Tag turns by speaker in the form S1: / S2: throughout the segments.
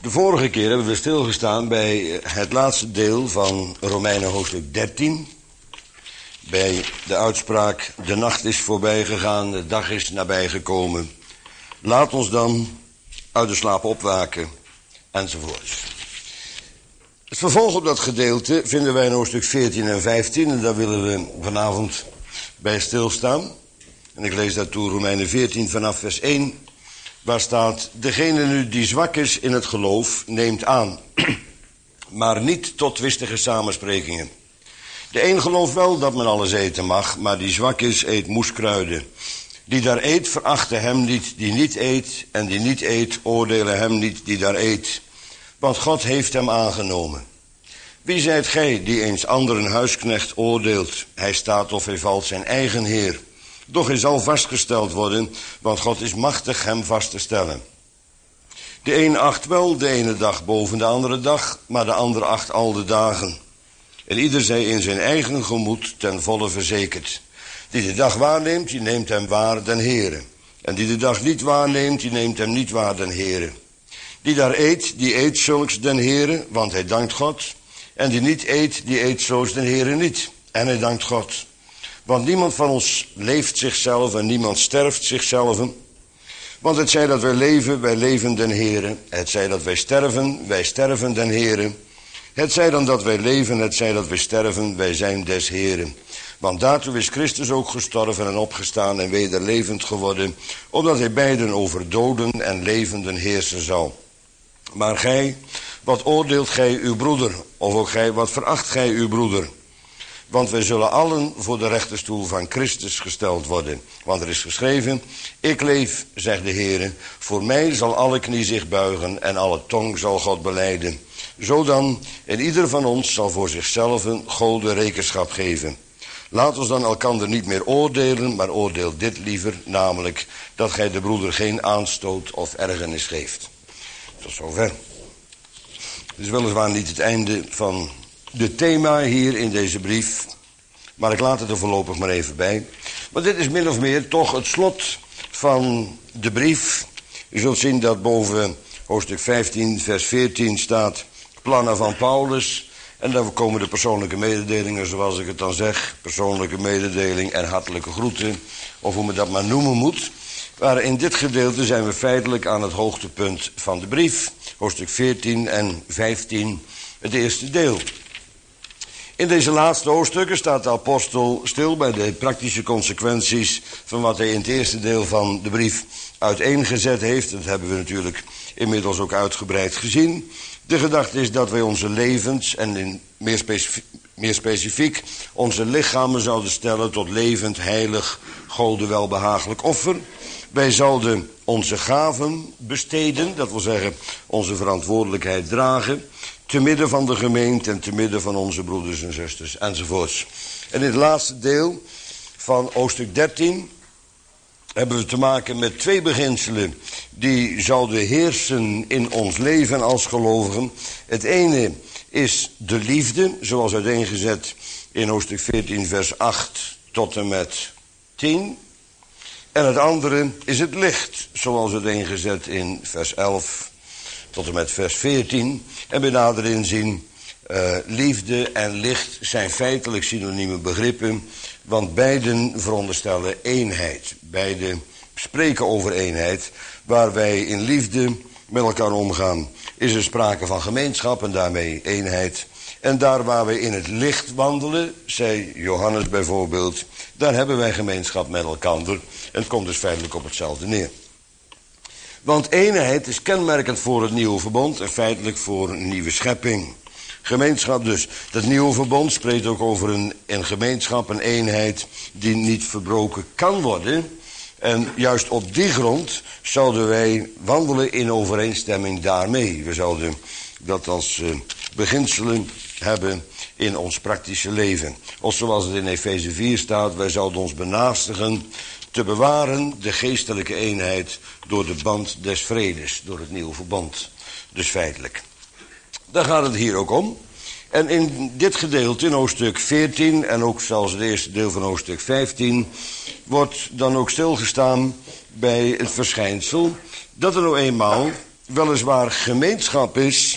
S1: De vorige keer hebben we stilgestaan bij het laatste deel van Romeinen hoofdstuk 13. Bij de uitspraak, de nacht is voorbij gegaan, de dag is nabijgekomen. Laat ons dan uit de slaap opwaken, enzovoorts. Het vervolg op dat gedeelte vinden wij in hoofdstuk 14 en 15. En daar willen we vanavond bij stilstaan. En ik lees daartoe Romeinen 14 vanaf vers 1. Waar staat, degene nu die zwak is in het geloof, neemt aan. Maar niet tot twistige samensprekingen. De een gelooft wel dat men alles eten mag, maar die zwak is, eet moeskruiden. Die daar eet, verachte hem niet die niet eet. En die niet eet, oordelen hem niet die daar eet. Want God heeft hem aangenomen. Wie zijt gij die eens anderen huisknecht oordeelt? Hij staat of hij valt zijn eigen heer. Doch hij zal vastgesteld worden, want God is machtig hem vast te stellen. De een acht wel de ene dag boven de andere dag, maar de ander acht al de dagen. En ieder zij in zijn eigen gemoed ten volle verzekerd. Die de dag waarneemt, die neemt hem waar den Heere. En die de dag niet waarneemt, die neemt hem niet waar den Heere. Die daar eet, die eet zulks den Heere, want hij dankt God. En die niet eet, die eet zoals den Heere niet. En hij dankt God. Want niemand van ons leeft zichzelf en niemand sterft zichzelf. Want het zij dat wij leven den Heere. Het zij dat wij sterven den Heere. Het zij dan dat wij leven, het zij dat wij sterven, wij zijn des Heeren. Want daartoe is Christus ook gestorven en opgestaan en weder levend geworden, opdat hij beiden over doden en levenden heersen zal. Maar gij, wat oordeelt gij uw broeder? Of ook gij, wat veracht gij uw broeder? Want wij zullen allen voor de rechterstoel van Christus gesteld worden. Want er is geschreven, ik leef, zegt de Heere, voor mij zal alle knie zich buigen en alle tong zal God belijden. Zodan, en ieder van ons zal voor zichzelf een Gode rekenschap geven. Laat ons dan elkander niet meer oordelen, maar oordeel dit liever, namelijk dat gij de broeder geen aanstoot of ergernis geeft. Tot zover. Het is weliswaar niet het einde van de thema hier in deze brief, maar ik laat het er voorlopig maar even bij. Want dit is min of meer toch het slot van de brief. U zult zien dat boven hoofdstuk 15 vers 14 staat plannen van Paulus. En dan komen de persoonlijke mededelingen, zoals ik het dan zeg. Persoonlijke mededeling en hartelijke groeten, of hoe men dat maar noemen moet. Maar in dit gedeelte zijn we feitelijk aan het hoogtepunt van de brief. Hoofdstuk 14 en 15, het eerste deel. In deze laatste hoofdstukken staat de apostel stil bij de praktische consequenties van wat hij in het eerste deel van de brief uiteengezet heeft. Dat hebben we natuurlijk inmiddels ook uitgebreid gezien. De gedachte is dat wij onze levens en meer specifiek onze lichamen zouden stellen tot levend, heilig, Gode welbehagelijk offer. Wij zouden onze gaven besteden, dat wil zeggen onze verantwoordelijkheid dragen, te midden van de gemeente en te midden van onze broeders en zusters enzovoorts. En in het laatste deel van hoofdstuk 13 hebben we te maken met twee beginselen die zouden heersen in ons leven als gelovigen. Het ene is de liefde, zoals uiteengezet in hoofdstuk 14 vers 8 tot en met 10. En het andere is het licht, zoals uiteengezet in vers 11 tot en met vers 14. En bij nader inzien, liefde en licht zijn feitelijk synonieme begrippen, want beiden veronderstellen eenheid. Beiden spreken over eenheid. Waar wij in liefde met elkaar omgaan, is er sprake van gemeenschap en daarmee eenheid. En daar waar wij in het licht wandelen, zei Johannes bijvoorbeeld, daar hebben wij gemeenschap met elkander. En het komt dus feitelijk op hetzelfde neer. Want eenheid is kenmerkend voor het nieuwe verbond en feitelijk voor een nieuwe schepping. Gemeenschap dus. Dat nieuwe verbond spreekt ook over een gemeenschap, een eenheid die niet verbroken kan worden. En juist op die grond zouden wij wandelen in overeenstemming daarmee. We zouden dat als beginselen hebben in ons praktische leven. Of zoals het in Efeze 4 staat, wij zouden ons benaastigen te bewaren de geestelijke eenheid door de band des vredes, door het nieuwe verbond. Dus feitelijk. Daar gaat het hier ook om. En in dit gedeelte, in hoofdstuk 14 en ook zelfs het eerste deel van hoofdstuk 15... wordt dan ook stilgestaan bij het verschijnsel dat er nou eenmaal weliswaar gemeenschap is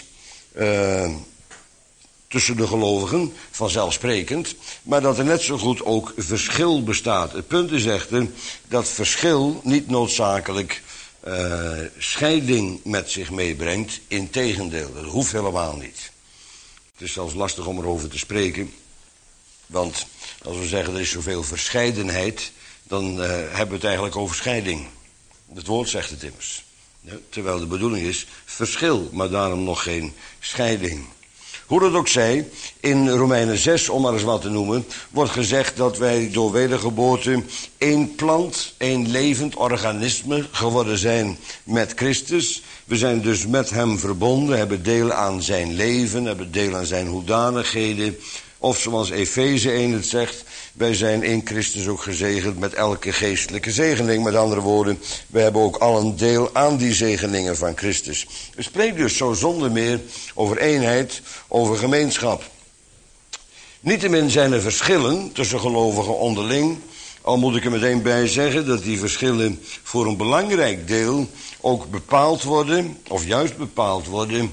S1: tussen de gelovigen, vanzelfsprekend, maar dat er net zo goed ook verschil bestaat. Het punt is echter dat verschil niet noodzakelijk scheiding met zich meebrengt. Integendeel, dat hoeft helemaal niet. Het is zelfs lastig om erover te spreken, want als we zeggen er is zoveel verscheidenheid, dan hebben we het eigenlijk over scheiding. Het woord zegt het immers. Terwijl de bedoeling is verschil, maar daarom nog geen scheiding. Hoe dat ook zij, in Romeinen 6, om maar eens wat te noemen, wordt gezegd dat wij door wedergeboorte één plant, één levend organisme geworden zijn met Christus. We zijn dus met hem verbonden, hebben deel aan zijn leven, hebben deel aan zijn hoedanigheden. Of zoals Efeze 1 het zegt, wij zijn in Christus ook gezegend met elke geestelijke zegening. Met andere woorden, wij hebben ook al een deel aan die zegeningen van Christus. We spreken dus zo zonder meer over eenheid, over gemeenschap. Niettemin zijn er verschillen tussen gelovigen onderling. Al moet ik er meteen bij zeggen dat die verschillen voor een belangrijk deel ook bepaald worden, of juist bepaald worden,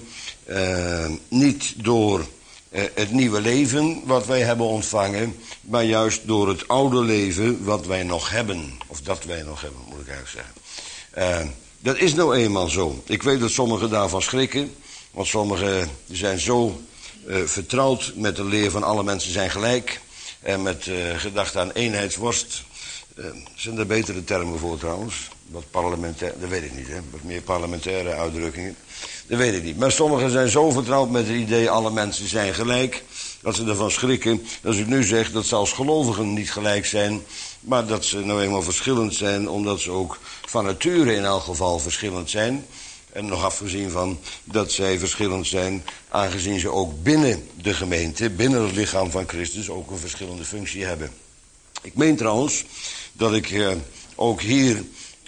S1: niet door het nieuwe leven wat wij hebben ontvangen, maar juist door het oude leven wat wij nog hebben. Of dat wij nog hebben, moet ik eigenlijk zeggen. Dat is nou eenmaal zo. Ik weet dat sommigen daarvan schrikken, want sommigen zijn zo vertrouwd met de leer van alle mensen zijn gelijk. En met gedachte aan eenheidsworst. Zijn er betere termen voor trouwens? Wat parlementair, dat weet ik niet, hè? Wat meer parlementaire uitdrukkingen. Dat weet ik niet. Maar sommigen zijn zo vertrouwd met het idee alle mensen zijn gelijk, dat ze ervan schrikken als ik nu zeg dat zelfs gelovigen niet gelijk zijn, maar dat ze nou eenmaal verschillend zijn, omdat ze ook van nature in elk geval verschillend zijn. En nog afgezien van dat zij verschillend zijn, aangezien ze ook binnen de gemeente, binnen het lichaam van Christus, ook een verschillende functie hebben. Ik meen trouwens dat ik ook hier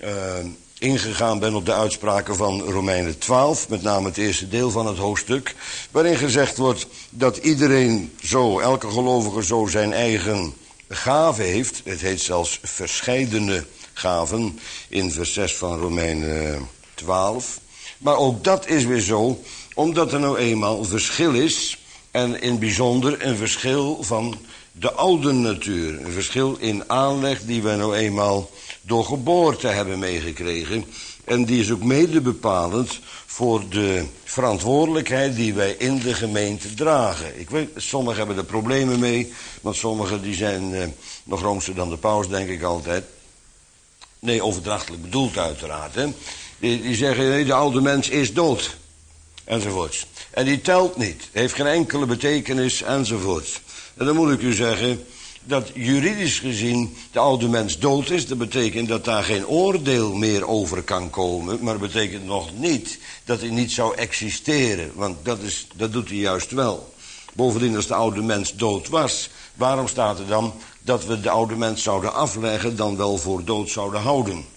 S1: ingegaan ben op de uitspraken van Romeinen 12, met name het eerste deel van het hoofdstuk, waarin gezegd wordt dat iedereen zo, elke gelovige zo zijn eigen gave heeft. Het heet zelfs verscheidene gaven in vers 6 van Romeinen 12. Maar ook dat is weer zo, omdat er nou eenmaal verschil is, en in bijzonder een verschil van de oude natuur. Een verschil in aanleg die wij nou eenmaal door geboorte hebben meegekregen. En die is ook mede bepalend voor de verantwoordelijkheid die wij in de gemeente dragen. Ik weet, sommigen hebben er problemen mee, want sommigen die zijn nog roomser dan de paus, denk ik altijd. Nee, overdrachtelijk bedoeld uiteraard. Hè. Die zeggen, nee, de oude mens is dood. Enzovoorts. En die telt niet, heeft geen enkele betekenis, enzovoorts. En dan moet ik u zeggen dat juridisch gezien de oude mens dood is. Dat betekent dat daar geen oordeel meer over kan komen. Maar dat betekent nog niet dat hij niet zou existeren. Want dat doet hij juist wel. Bovendien, als de oude mens dood was, waarom staat er dan dat we de oude mens zouden afleggen, dan wel voor dood zouden houden?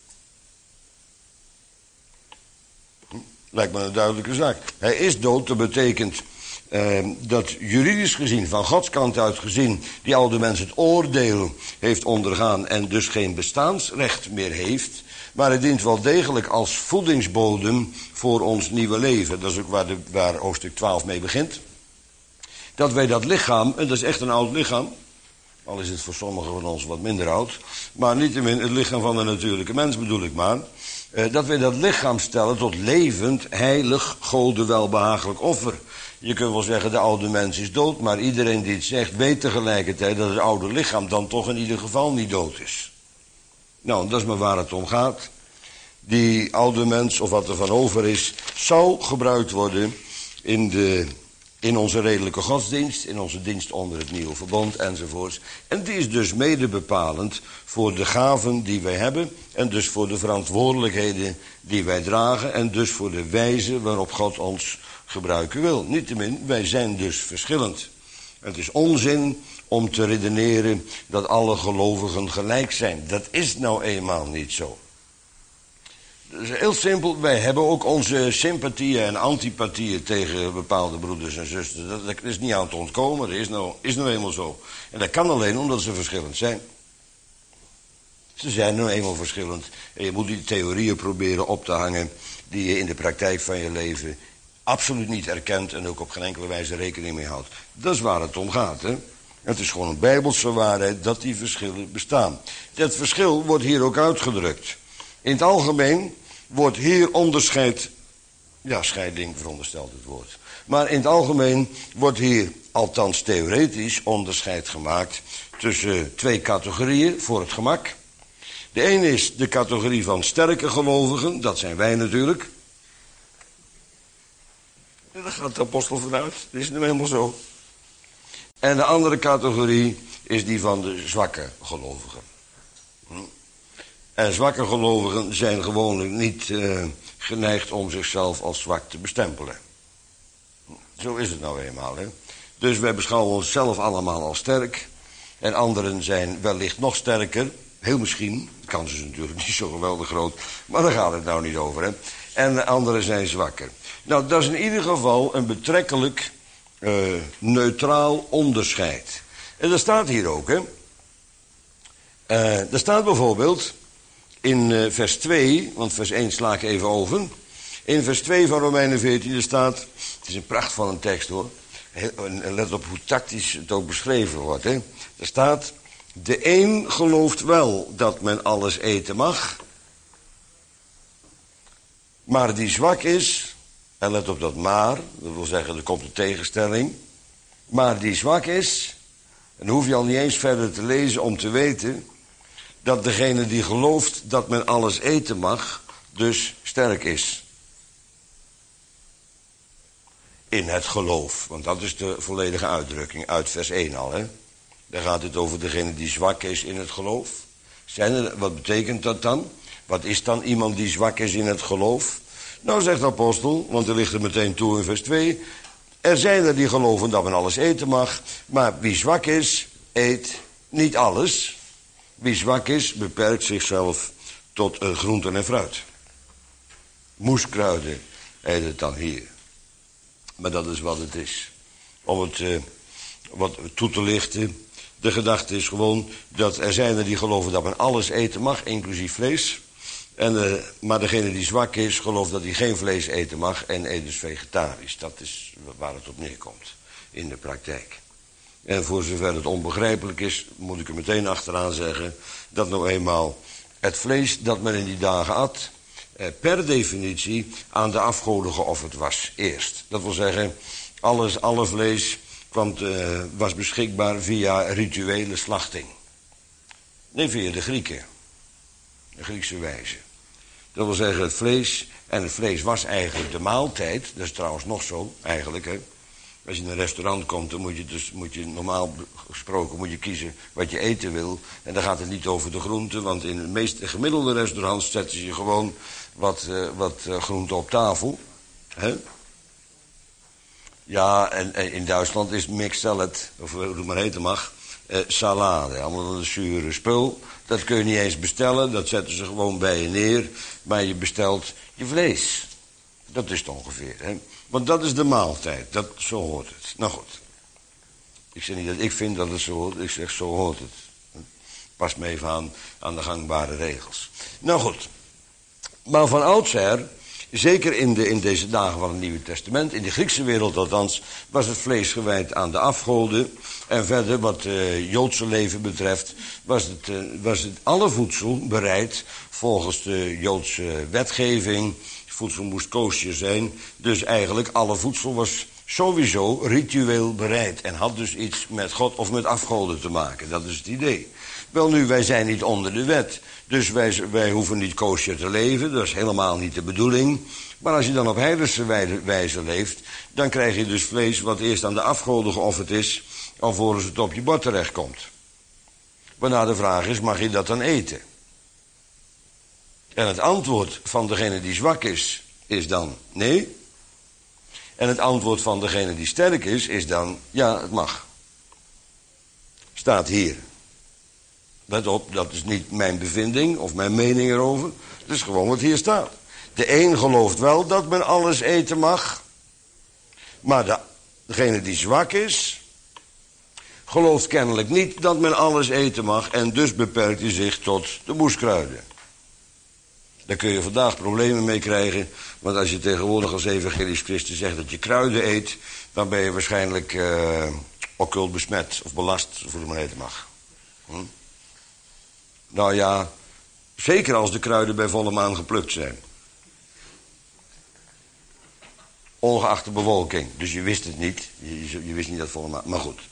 S1: Lijkt me een duidelijke zaak. Hij is dood, dat betekent dat juridisch gezien, van Gods kant uit gezien, die oude mens het oordeel heeft ondergaan en dus geen bestaansrecht meer heeft. Maar het dient wel degelijk als voedingsbodem voor ons nieuwe leven. Dat is ook waar hoofdstuk 12 mee begint. Dat wij dat lichaam, en dat is echt een oud lichaam, al is het voor sommigen van ons wat minder oud, maar niettemin het lichaam van de natuurlijke mens bedoel ik maar, dat wij dat lichaam stellen tot levend, heilig, Gode welbehagelijk offer. Je kunt wel zeggen de oude mens is dood, maar iedereen die het zegt weet tegelijkertijd dat het oude lichaam dan toch in ieder geval niet dood is. Nou, dat is maar waar het om gaat. Die oude mens, of wat er van over is, zou gebruikt worden in onze redelijke godsdienst, in onze dienst onder het nieuwe verbond enzovoorts. En die is dus mede bepalend voor de gaven die wij hebben en dus voor de verantwoordelijkheden die wij dragen en dus voor de wijze waarop God ons gebruiken wil. Niettemin, wij zijn dus verschillend. Het is onzin om te redeneren dat alle gelovigen gelijk zijn. Dat is nou eenmaal niet zo. Dat is heel simpel, wij hebben ook onze sympathieën en antipathieën tegen bepaalde broeders en zusters. Dat is niet aan te ontkomen, dat is nou eenmaal zo. En dat kan alleen omdat ze verschillend zijn. Ze zijn nou eenmaal verschillend. En je moet die theorieën proberen op te hangen die je in de praktijk van je leven absoluut niet erkent en ook op geen enkele wijze rekening mee houdt. Dat is waar het om gaat, hè. Het is gewoon een bijbelse waarheid dat die verschillen bestaan. Dat verschil wordt hier ook uitgedrukt. In het algemeen wordt hier onderscheid, ja, scheiding veronderstelt het woord. Maar in het algemeen wordt hier, althans theoretisch, onderscheid gemaakt tussen twee categorieën voor het gemak. De ene is de categorie van sterke gelovigen, dat zijn wij natuurlijk. En daar gaat de apostel vanuit, dat is nu helemaal zo. En de andere categorie is die van de zwakke gelovigen. En zwakke gelovigen zijn gewoonlijk niet geneigd om zichzelf als zwak te bestempelen. Zo is het nou eenmaal, hè. Dus wij beschouwen onszelf allemaal als sterk. En anderen zijn wellicht nog sterker. Heel misschien, de kans is natuurlijk niet zo geweldig groot, maar daar gaat het nou niet over, hè. En anderen zijn zwakker. Nou, dat is in ieder geval een betrekkelijk neutraal onderscheid. En dat staat hier ook, hè. Er staat bijvoorbeeld in vers 2, want vers 1 sla ik even over. In vers 2 van Romeinen 14, er staat, het is een pracht van een tekst hoor. En let op hoe tactisch het ook beschreven wordt, hè. Er staat, de een gelooft wel dat men alles eten mag, maar die zwak is, en let op dat maar, dat wil zeggen, er komt een tegenstelling, maar die zwak is, en dan hoef je al niet eens verder te lezen om te weten dat degene die gelooft dat men alles eten mag, dus sterk is. In het geloof, want dat is de volledige uitdrukking uit vers 1 al, hè. Daar gaat het over degene die zwak is in het geloof. Wat betekent dat dan? Wat is dan iemand die zwak is in het geloof? Nou, zegt de apostel, want er ligt er meteen toe in vers 2... er zijn er die geloven dat men alles eten mag, maar wie zwak is, eet niet alles. Wie zwak is, beperkt zichzelf tot groenten en fruit. Moeskruiden heet het dan hier. Maar dat is wat het is. Om het wat toe te lichten, de gedachte is gewoon dat er zijn er die geloven dat men alles eten mag, inclusief vlees. Maar degene die zwak is, gelooft dat hij geen vlees eten mag en eet dus vegetarisch. Dat is waar het op neerkomt in de praktijk. En voor zover het onbegrijpelijk is, moet ik er meteen achteraan zeggen dat nou eenmaal het vlees dat men in die dagen at, per definitie aan de afgoden geofferd was eerst. Dat wil zeggen, alle vlees was beschikbaar via rituele slachting. Nee, via de Grieken. De Griekse wijze. Dat wil zeggen, het vlees, en het vlees was eigenlijk de maaltijd. Dat is trouwens nog zo, eigenlijk, hè. Als je in een restaurant komt, dan moet je normaal gesproken kiezen wat je eten wil. En dan gaat het niet over de groenten, want in de meeste gemiddelde restaurants zetten ze je gewoon wat groenten op tafel. Hè? Ja, en in Duitsland is mixed salad, of hoe het maar heten mag, salade. Allemaal een zure spul. Dat kun je niet eens bestellen, dat zetten ze gewoon bij je neer. Maar je bestelt je vlees. Dat is het ongeveer, hè. Want dat is de maaltijd, zo hoort het. Nou goed. Ik zeg niet dat ik vind dat het zo hoort, ik zeg zo hoort het. Pas me even aan de gangbare regels. Nou goed. Maar van oudsher, zeker in deze dagen van het Nieuwe Testament, in de Griekse wereld althans, was het vlees gewijd aan de afgoden. En verder, wat Joodse leven betreft, was het alle voedsel bereid volgens de Joodse wetgeving. Voedsel moest koosje zijn, dus eigenlijk alle voedsel was sowieso ritueel bereid en had dus iets met God of met afgoden te maken. Dat is het idee. Wel nu, wij zijn niet onder de wet, dus wij hoeven niet koosje te leven, dat is helemaal niet de bedoeling. Maar als je dan op heidense wijze leeft, dan krijg je dus vlees wat eerst aan de afgoden geofferd is, alvorens het op je bord terechtkomt. Waarna de vraag is, mag je dat dan eten? En het antwoord van degene die zwak is dan nee. En het antwoord van degene die sterk is dan ja, het mag. Staat hier. Let op, dat is niet mijn bevinding of mijn mening erover. Het is gewoon wat hier staat. De een gelooft wel dat men alles eten mag. Maar degene die zwak is, gelooft kennelijk niet dat men alles eten mag. En dus beperkt hij zich tot de moeskruiden. Daar kun je vandaag problemen mee krijgen. Want als je tegenwoordig als evangelisch christen zegt dat je kruiden eet, dan ben je waarschijnlijk occult besmet of belast, of hoe het maar heten mag. Nou ja, zeker als de kruiden bij volle maan geplukt zijn. Ongeacht de bewolking. Dus je wist het niet. Je wist niet dat volle maan. Maar goed.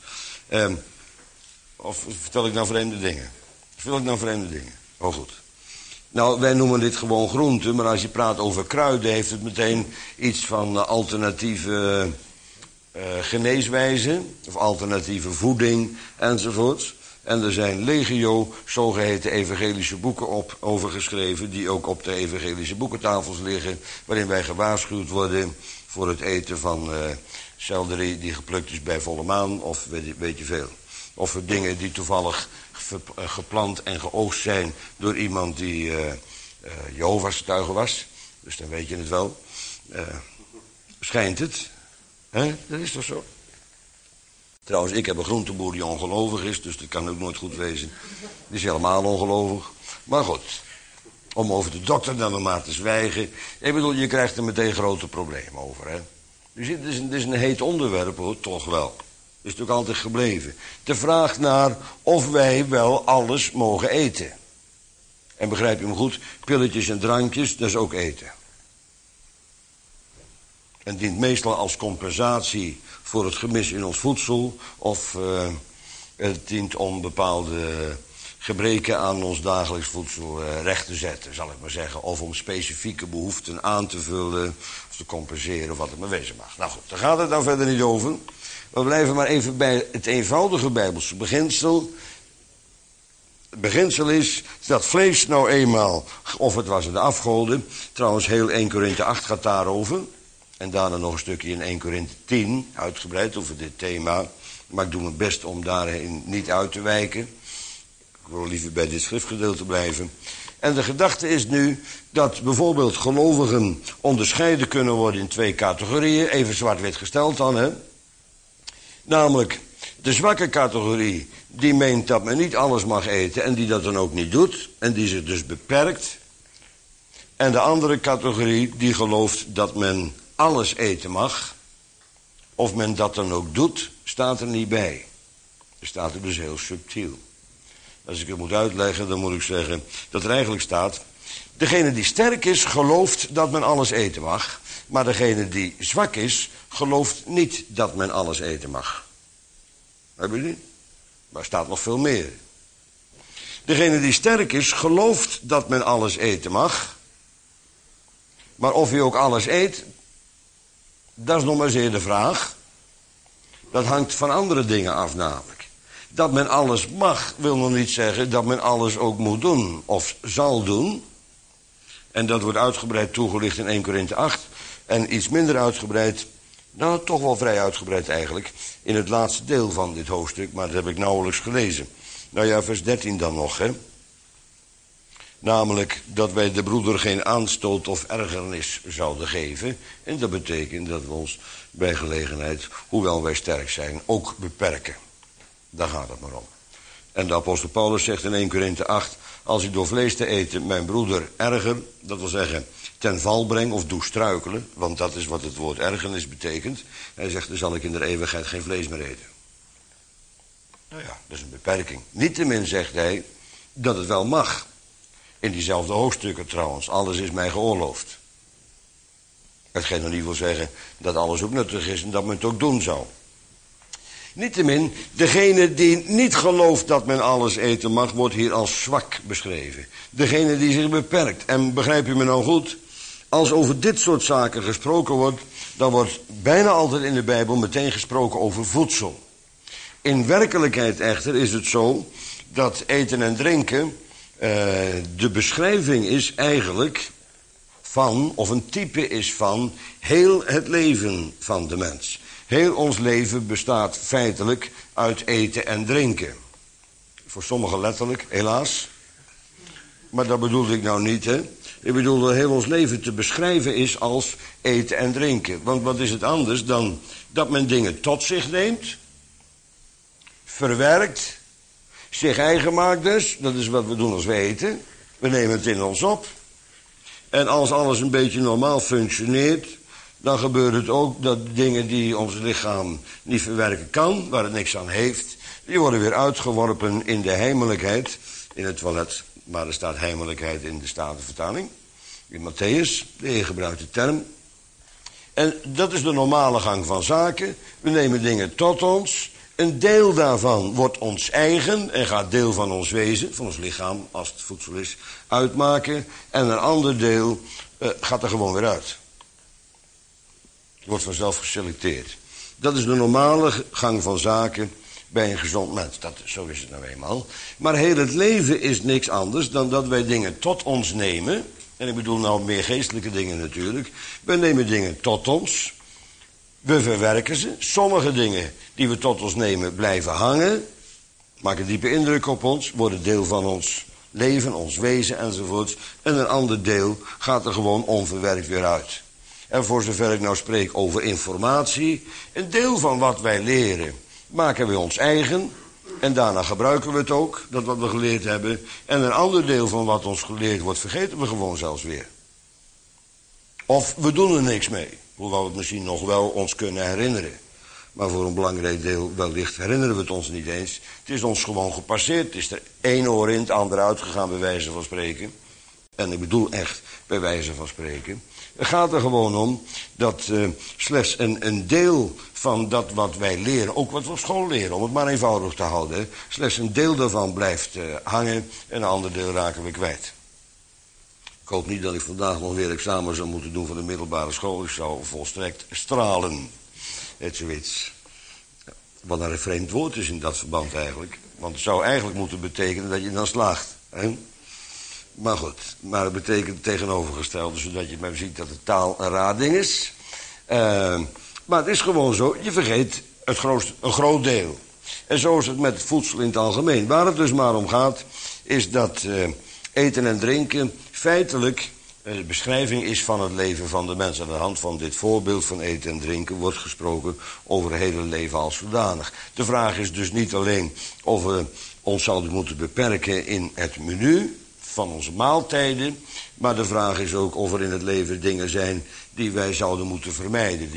S1: Of vertel ik nou vreemde dingen? Oh goed. Nou, wij noemen dit gewoon groente. Maar als je praat over kruiden, heeft het meteen iets van alternatieve geneeswijzen. Of alternatieve voeding enzovoorts. En er zijn legio zogeheten evangelische boeken over geschreven, die ook op de evangelische boekentafels liggen, waarin wij gewaarschuwd worden voor het eten van selderie die geplukt is bij volle maan, of weet je veel. Of voor dingen die toevallig geplant en geoogst zijn door iemand die Jehovah's getuige was. Dus dan weet je het wel. Schijnt het. Hè? Dat is toch zo? Trouwens, ik heb een groenteboer die ongelovig is, dus dat kan ook nooit goed wezen. Die is helemaal ongelovig. Maar goed, om over de dokter dan maar te zwijgen. Ik bedoel, je krijgt er meteen grote problemen over, hè. Dus het is een heet onderwerp, hoor, toch wel. Is het ook altijd gebleven. De vraag naar of wij wel alles mogen eten. En begrijp je me goed, pilletjes en drankjes, dat is ook eten. En dient meestal als compensatie voor het gemis in ons voedsel. Of het dient om bepaalde gebreken aan ons dagelijks voedsel recht te zetten, zal ik maar zeggen. Of om specifieke behoeften aan te vullen of te compenseren of wat het maar wezen mag. Nou goed, daar gaat het nou verder niet over. We blijven maar even bij het eenvoudige Bijbelse beginsel. Het beginsel is dat vlees nou eenmaal, of het was de afgoden. Trouwens, heel 1 Korinthe 8 gaat daarover. En daarna nog een stukje in 1 Korinthe 10, uitgebreid over dit thema. Maar ik doe mijn best om daarin niet uit te wijken. Ik wil liever bij dit schriftgedeelte blijven. En de gedachte is nu dat bijvoorbeeld gelovigen onderscheiden kunnen worden in 2 categorieën. Even zwart-wit gesteld dan, hè. Namelijk de zwakke categorie, die meent dat men niet alles mag eten en die dat dan ook niet doet. En die zich dus beperkt. En de andere categorie die gelooft dat men alles eten mag. Of men dat dan ook doet, staat er niet bij. Er staat er dus heel subtiel. Als ik het moet uitleggen, dan moet ik zeggen dat er eigenlijk staat: degene die sterk is, gelooft dat men alles eten mag. Maar degene die zwak is, gelooft niet dat men alles eten mag. Hebben jullie? Maar er staat nog veel meer. Degene die sterk is, gelooft dat men alles eten mag. Maar of hij ook alles eet, dat is nog maar zeer de vraag. Dat hangt van andere dingen af namelijk. Dat men alles mag, wil nog niet zeggen dat men alles ook moet doen of zal doen. En dat wordt uitgebreid toegelicht in 1 Korinthe 8. En iets minder uitgebreid, nou toch wel vrij uitgebreid eigenlijk, in het laatste deel van dit hoofdstuk. Maar dat heb ik nauwelijks gelezen. Nou ja, vers 13 dan nog, hè. Namelijk dat wij de broeder geen aanstoot of ergernis zouden geven. En dat betekent dat we ons bij gelegenheid, hoewel wij sterk zijn, ook beperken. Daar gaat het maar om. En de apostel Paulus zegt in 1 Korinthe 8... als ik door vlees te eten mijn broeder erger, dat wil zeggen ten val breng of doe struikelen, want dat is wat het woord ergernis betekent. Hij zegt, dan zal ik in de eeuwigheid geen vlees meer eten. Nou ja, dat is een beperking. Niettemin zegt hij dat het wel mag. In diezelfde hoofdstukken trouwens, alles is mij geoorloofd. Hetgeen nog niet wil zeggen dat alles ook nuttig is en dat men het ook doen zou. Niettemin, degene die niet gelooft dat men alles eten mag, wordt hier als zwak beschreven. Degene die zich beperkt. En begrijp je me nou goed? Als over dit soort zaken gesproken wordt, dan wordt bijna altijd in de Bijbel meteen gesproken over voedsel. In werkelijkheid echter is het zo dat eten en drinken de beschrijving is eigenlijk van, of een type is van, heel het leven van de mens. Heel ons leven bestaat feitelijk uit eten en drinken. Voor sommigen letterlijk, helaas. Maar dat bedoelde ik nou niet, hè. Ik bedoel dat heel ons leven te beschrijven is als eten en drinken. Want wat is het anders dan dat men dingen tot zich neemt, verwerkt, zich eigen maakt dus. Dat is wat we doen als we eten. We nemen het in ons op. En als alles een beetje normaal functioneert, dan gebeurt het ook dat dingen die ons lichaam niet verwerken kan, waar het niks aan heeft, die worden weer uitgeworpen in de heimelijkheid, in het toilet. Maar er staat heimelijkheid in de Statenvertaling. In Matthäus, de Heer gebruikt de term. En dat is de normale gang van zaken. We nemen dingen tot ons. Een deel daarvan wordt ons eigen en gaat deel van ons wezen, van ons lichaam, als het voedsel is, uitmaken. En een ander deel gaat er gewoon weer uit. Het wordt vanzelf geselecteerd. Dat is de normale gang van zaken bij een gezond mens. Zo is het nou eenmaal. Maar heel het leven is niks anders dan dat wij dingen tot ons nemen. En ik bedoel nou meer geestelijke dingen natuurlijk. We nemen dingen tot ons. We verwerken ze. Sommige dingen die we tot ons nemen blijven hangen. Maken diepe indruk op ons. Worden deel van ons leven, ons wezen enzovoort. En een ander deel gaat er gewoon onverwerkt weer uit. En voor zover ik nou spreek over informatie. Een deel van wat wij leren maken we ons eigen. En daarna gebruiken we het ook, dat wat we geleerd hebben. En een ander deel van wat ons geleerd wordt, vergeten we gewoon zelfs weer. Of we doen er niks mee. Hoewel we het misschien nog wel ons kunnen herinneren. Maar voor een belangrijk deel wellicht herinneren we het ons niet eens. Het is ons gewoon gepasseerd. Het is er één oor in, het andere uitgegaan bij wijze van spreken. En ik bedoel echt bij wijze van spreken. Het gaat er gewoon om dat slechts een deel van dat wat wij leren, ook wat we op school leren, om het maar eenvoudig te houden, slechts een deel daarvan blijft hangen en een ander deel raken we kwijt. Ik hoop niet dat ik vandaag nog weer examen zou moeten doen van de middelbare school. Ik zou volstrekt stralen. Het zoiets. Wat een vreemd woord is in dat verband eigenlijk. Want het zou eigenlijk moeten betekenen dat je dan slaagt. Hè? Maar goed, maar het betekent het tegenovergestelde, zodat je maar ziet dat de taal een raar ding is. Maar het is gewoon zo, je vergeet een groot deel. En zo is het met het voedsel in het algemeen. Waar het dus maar om gaat, is dat eten en drinken feitelijk een beschrijving is van het leven van de mens. Aan de hand van dit voorbeeld van eten en drinken wordt gesproken over het hele leven als zodanig. De vraag is dus niet alleen of we ons zouden moeten beperken in het menu van onze maaltijden, maar de vraag is ook of er in het leven dingen zijn die wij zouden moeten vermijden,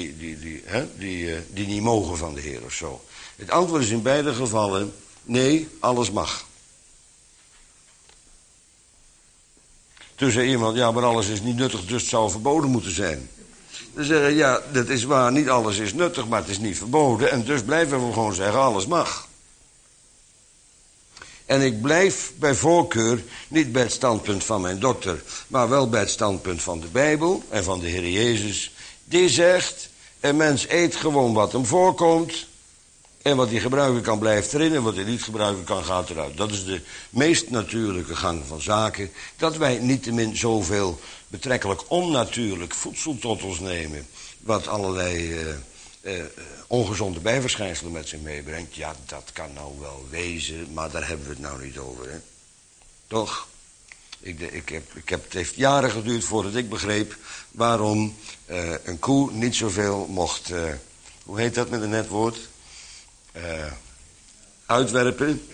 S1: die niet mogen van de Heer of zo. Het antwoord is in beide gevallen nee, alles mag. Toen zei iemand, ja, maar alles is niet nuttig, dus het zou verboden moeten zijn. Dan zeggen, ja, dat is waar, niet alles is nuttig, maar het is niet verboden. En dus blijven we gewoon zeggen, alles mag. En ik blijf bij voorkeur niet bij het standpunt van mijn dokter, maar wel bij het standpunt van de Bijbel en van de Heer Jezus. Die zegt, een mens eet gewoon wat hem voorkomt. En wat hij gebruiken kan blijft erin en wat hij niet gebruiken kan gaat eruit. Dat is de meest natuurlijke gang van zaken. Dat wij niettemin zoveel betrekkelijk onnatuurlijk voedsel tot ons nemen. Wat allerlei ongezonde bijverschijnselen met zich meebrengt. Ja, dat kan nou wel wezen, maar daar hebben we het nou niet over. Hè? Toch? Het heeft jaren geduurd voordat ik begreep waarom een koe niet zoveel mocht, hoe heet dat met een net woord? Uitwerpen.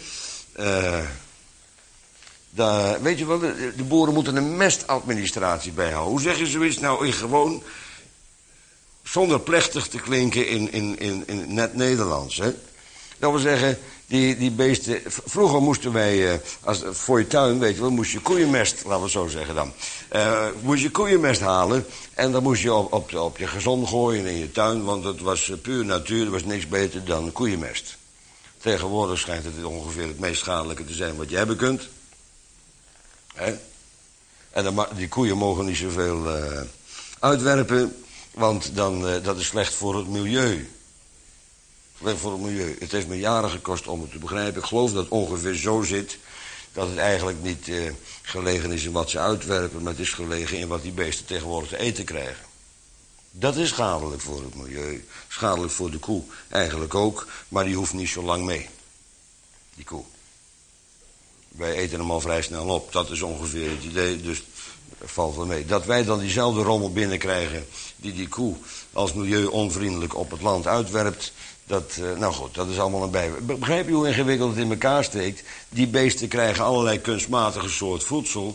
S1: Weet je wel, de boeren moeten een mestadministratie bijhouden. Hoe zeg je zoiets nou gewoon zonder plechtig te klinken in net Nederlands, hè? Dat wil zeggen, die beesten. Vroeger moesten wij, voor je tuin, weet je wel, moest je koeienmest, laten we zo zeggen dan. Moest je koeienmest halen en dan moest je op je gazon gooien in je tuin, want het was puur natuur, er was niks beter dan koeienmest. Tegenwoordig schijnt het ongeveer het meest schadelijke te zijn wat je hebben kunt. Hè? En die koeien mogen niet zoveel uitwerpen, want dat is slecht voor het milieu. Voor het milieu. Het heeft me jaren gekost om het te begrijpen. Ik geloof dat het ongeveer zo zit dat het eigenlijk niet gelegen is in wat ze uitwerpen, maar het is gelegen in wat die beesten tegenwoordig te eten krijgen. Dat is schadelijk voor het milieu. Schadelijk voor de koe eigenlijk ook, maar die hoeft niet zo lang mee. Die koe. Wij eten hem al vrij snel op. Dat is ongeveer het idee, dus valt wel mee. Dat wij dan diezelfde rommel binnenkrijgen die koe als milieu-onvriendelijk op het land uitwerpt, nou goed, dat is allemaal een bijwerking. Begrijp je hoe ingewikkeld het in elkaar steekt? Die beesten krijgen allerlei kunstmatige soort voedsel.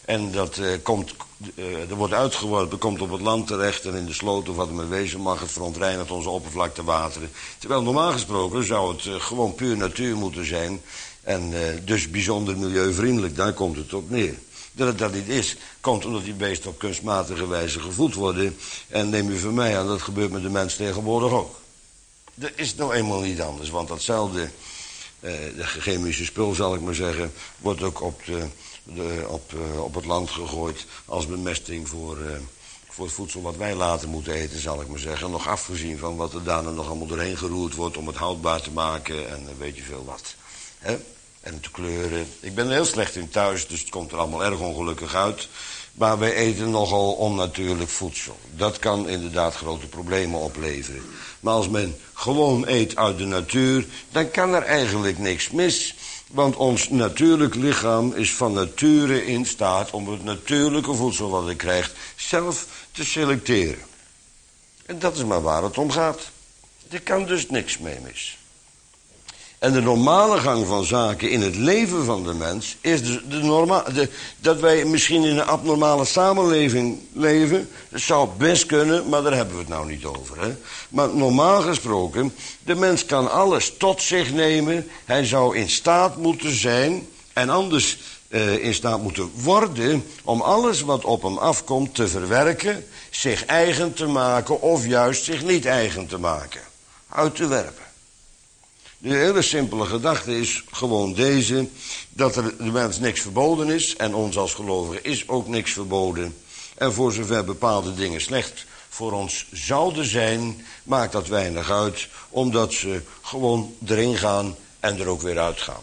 S1: En dat er wordt uitgeworpen, komt op het land terecht en in de sloot of wat het maar wezen mag. Het verontreinigt onze oppervlaktewateren. Terwijl normaal gesproken zou het gewoon puur natuur moeten zijn. En dus bijzonder milieuvriendelijk, daar komt het op neer. Dat het dat niet is, komt omdat die beesten op kunstmatige wijze gevoed worden. En neem u van mij aan, dat gebeurt met de mens tegenwoordig ook. Dat is nou eenmaal niet anders, want datzelfde de chemische spul, zal ik maar zeggen, wordt ook op het land gegooid als bemesting voor het voedsel wat wij later moeten eten, zal ik maar zeggen. Nog afgezien van wat er daarna nog allemaal doorheen geroerd wordt om het houdbaar te maken en weet je veel wat. Hè? En te kleuren. Ik ben er heel slecht in thuis, dus het komt er allemaal erg ongelukkig uit. Maar wij eten nogal onnatuurlijk voedsel. Dat kan inderdaad grote problemen opleveren. Maar als men gewoon eet uit de natuur, dan kan er eigenlijk niks mis. Want ons natuurlijk lichaam is van nature in staat om het natuurlijke voedsel wat het krijgt zelf te selecteren. En dat is maar waar het om gaat. Er kan dus niks mee mis. En de normale gang van zaken in het leven van de mens is dat wij misschien in een abnormale samenleving leven. Dat zou best kunnen, maar daar hebben we het nou niet over. Hè? Maar normaal gesproken, de mens kan alles tot zich nemen. Hij zou in staat moeten zijn en anders in staat moeten worden om alles wat op hem afkomt te verwerken, zich eigen te maken of juist zich niet eigen te maken. Uit te werpen. De hele simpele gedachte is gewoon deze, dat er de mens niks verboden is en ons als gelovigen is ook niks verboden. En voor zover bepaalde dingen slecht voor ons zouden zijn, maakt dat weinig uit, omdat ze gewoon erin gaan en er ook weer uitgaan.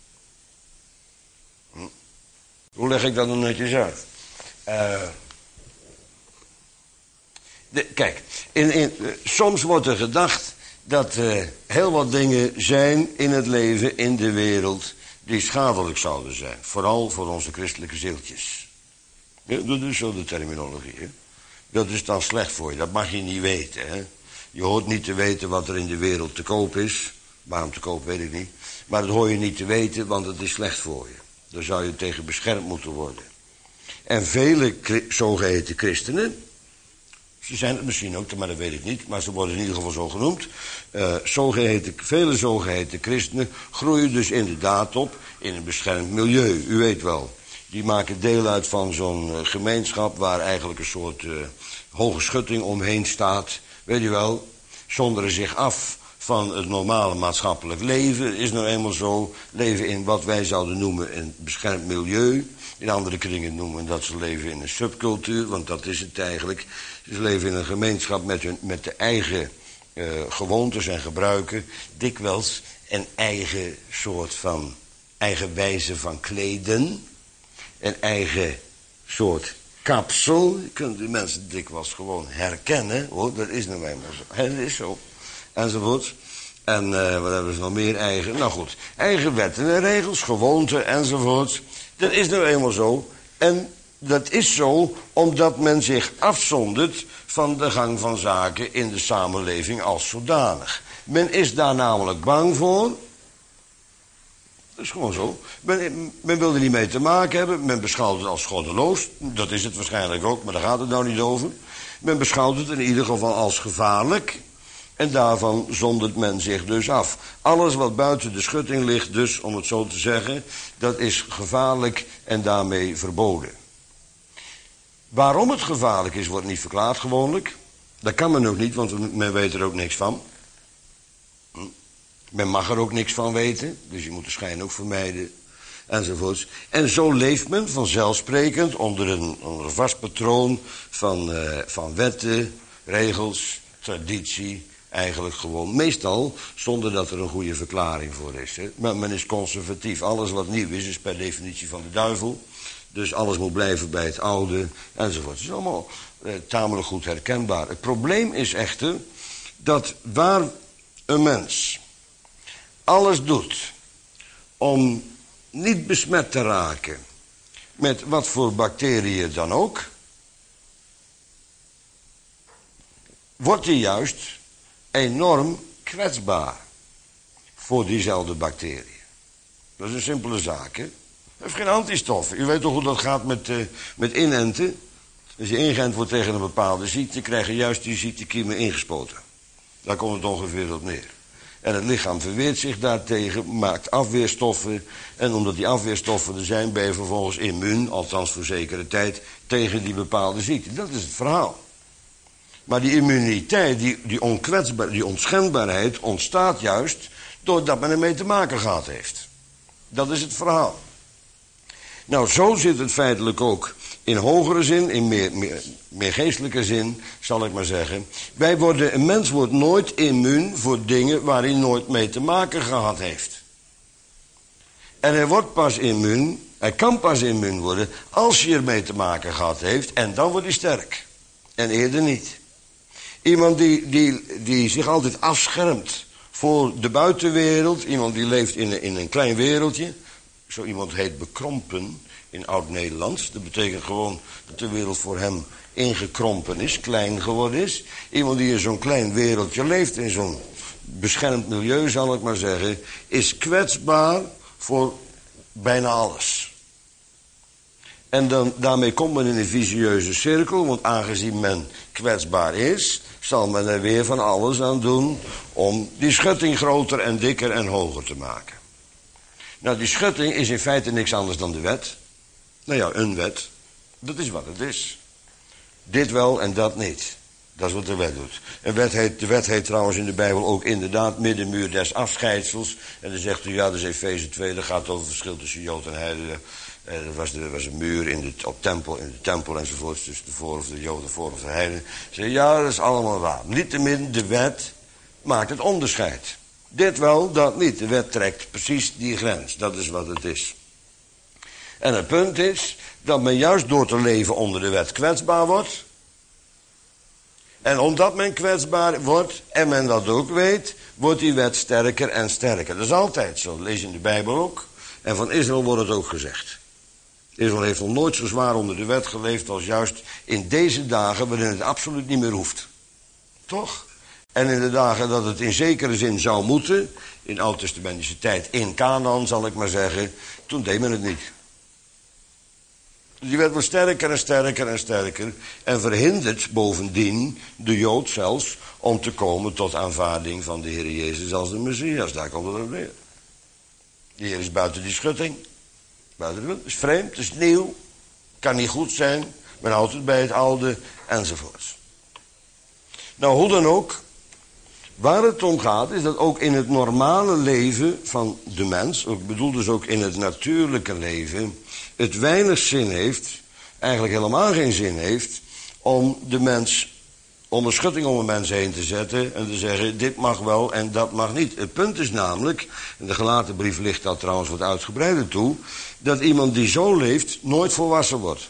S1: Hoe leg ik dat dan netjes uit? Kijk, soms wordt er gedacht dat heel wat dingen zijn in het leven, in de wereld, die schadelijk zouden zijn. Vooral voor onze christelijke zieltjes. Ja, dat is zo de terminologie. Hè? Dat is dan slecht voor je, dat mag je niet weten. Hè? Je hoort niet te weten wat er in de wereld te koop is. Waarom te koop, weet ik niet. Maar dat hoor je niet te weten, want het is slecht voor je. Daar zou je tegen beschermd moeten worden. En vele zogeheten christenen, ze zijn het misschien ook, maar dat weet ik niet, maar ze worden in ieder geval zo genoemd. Vele zogeheten christenen groeien dus inderdaad op in een beschermd milieu. U weet wel, die maken deel uit van zo'n gemeenschap waar eigenlijk een soort hoge schutting omheen staat. Weet je wel, zonderen zich af van het normale maatschappelijk leven. Is nou eenmaal zo, leven in wat wij zouden noemen een beschermd milieu. In andere kringen noemen dat ze leven in een subcultuur, want dat is het eigenlijk. Ze leven in een gemeenschap met de eigen gewoontes en gebruiken. Dikwijls een eigen soort van, eigen wijze van kleden. Een eigen soort kapsel. Je kunt die mensen dikwijls gewoon herkennen. Hoor, dat is nou eenmaal zo. Het is zo. Enzovoort. En wat hebben ze nog meer eigen? Nou goed, eigen wetten en regels, gewoonten enzovoort. Dat is nou eenmaal zo. En dat is zo omdat men zich afzondert van de gang van zaken in de samenleving als zodanig. Men is daar namelijk bang voor. Dat is gewoon zo. Men wil er niet mee te maken hebben. Men beschouwt het als goddeloos. Dat is het waarschijnlijk ook, maar daar gaat het nou niet over. Men beschouwt het in ieder geval als gevaarlijk. En daarvan zondert men zich dus af. Alles wat buiten de schutting ligt, dus om het zo te zeggen, dat is gevaarlijk en daarmee verboden. Waarom het gevaarlijk is, wordt niet verklaard gewoonlijk. Dat kan men ook niet, want men weet er ook niks van. Men mag er ook niks van weten, dus je moet de schijn ook vermijden, enzovoorts. En zo leeft men vanzelfsprekend onder een vast patroon van wetten, regels, traditie, eigenlijk gewoon. Meestal zonder dat er een goede verklaring voor is. Hè. Maar men is conservatief. Alles wat nieuw is per definitie van de duivel. Dus alles moet blijven bij het oude, enzovoort. Het is allemaal tamelijk goed herkenbaar. Het probleem is echter dat waar een mens alles doet om niet besmet te raken met wat voor bacteriën dan ook, wordt hij juist enorm kwetsbaar voor diezelfde bacteriën. Dat is een simpele zaak, hè? heeft geen antistoffen. U weet toch hoe dat gaat met inenten? Als je ingeënt wordt tegen een bepaalde ziekte, krijgen juist die ziektekiemen ingespoten. Daar komt het ongeveer op neer. En het lichaam verweert zich daartegen, maakt afweerstoffen. En omdat die afweerstoffen er zijn, ben je vervolgens immuun, althans voor zekere tijd, tegen die bepaalde ziekte. Dat is het verhaal. Maar die immuniteit, die onschendbaarheid, ontstaat juist doordat men ermee te maken gehad heeft. Dat is het verhaal. Nou, zo zit het feitelijk ook in hogere zin, in meer geestelijke zin, zal ik maar zeggen. Een mens wordt nooit immuun voor dingen waar hij nooit mee te maken gehad heeft. En hij kan pas immuun worden als hij ermee te maken gehad heeft, en dan wordt hij sterk. En eerder niet. Iemand die zich altijd afschermt voor de buitenwereld, iemand die leeft in een klein wereldje. Zo iemand heet bekrompen in Oud-Nederlands. Dat betekent gewoon dat de wereld voor hem ingekrompen is, klein geworden is. Iemand die in zo'n klein wereldje leeft, in zo'n beschermd milieu zal ik maar zeggen, is kwetsbaar voor bijna alles. En daarmee komt men in een vicieuze cirkel, want aangezien men kwetsbaar is, zal men er weer van alles aan doen om die schutting groter en dikker en hoger te maken. Nou, die schutting is in feite niks anders dan de wet. Nou ja, een wet. Dat is wat het is. Dit wel en dat niet. Dat is wat de wet doet. De wet heet trouwens in de Bijbel ook inderdaad middenmuur des afscheidsels. En dan zegt u, ja, dat is Efeze 2, dat gaat over het verschil tussen Jood en Heiden. Er was een muur in de tempel enzovoort, tussen de voor of de Joden, voor of de Heiden. Ze zeggen, ja, dat is allemaal waar. Niettemin, de wet maakt het onderscheid. Dit wel, dat niet. De wet trekt precies die grens. Dat is wat het is. En het punt is dat men juist door te leven onder de wet kwetsbaar wordt. En omdat men kwetsbaar wordt, en men dat ook weet, wordt die wet sterker en sterker. Dat is altijd zo. Dat lees je in de Bijbel ook. En van Israël wordt het ook gezegd. Israël heeft nog nooit zo zwaar onder de wet geleefd als juist in deze dagen waarin het absoluut niet meer hoeft. Toch? En in de dagen dat het in zekere zin zou moeten, in oud-testamentische tijd, in Canaan zal ik maar zeggen, toen deed men het niet. Die wet wordt sterker en sterker en sterker en verhindert bovendien de Jood zelfs om te komen tot aanvaarding van de Heer Jezus als de Messias. Daar komt het op neer. De Heer is buiten die schutting. Buiten de wet. Het is vreemd, het is nieuw, kan niet goed zijn, men houdt het bij het oude enzovoorts. Nou, hoe dan ook, waar het om gaat is dat ook in het normale leven van de mens, ik bedoel dus ook in het natuurlijke leven, het weinig zin heeft, eigenlijk helemaal geen zin heeft, om een schutting om een mens heen te zetten en te zeggen, dit mag wel en dat mag niet. Het punt is namelijk, en de Galatenbrief ligt daar trouwens wat uitgebreider toe, dat iemand die zo leeft nooit volwassen wordt.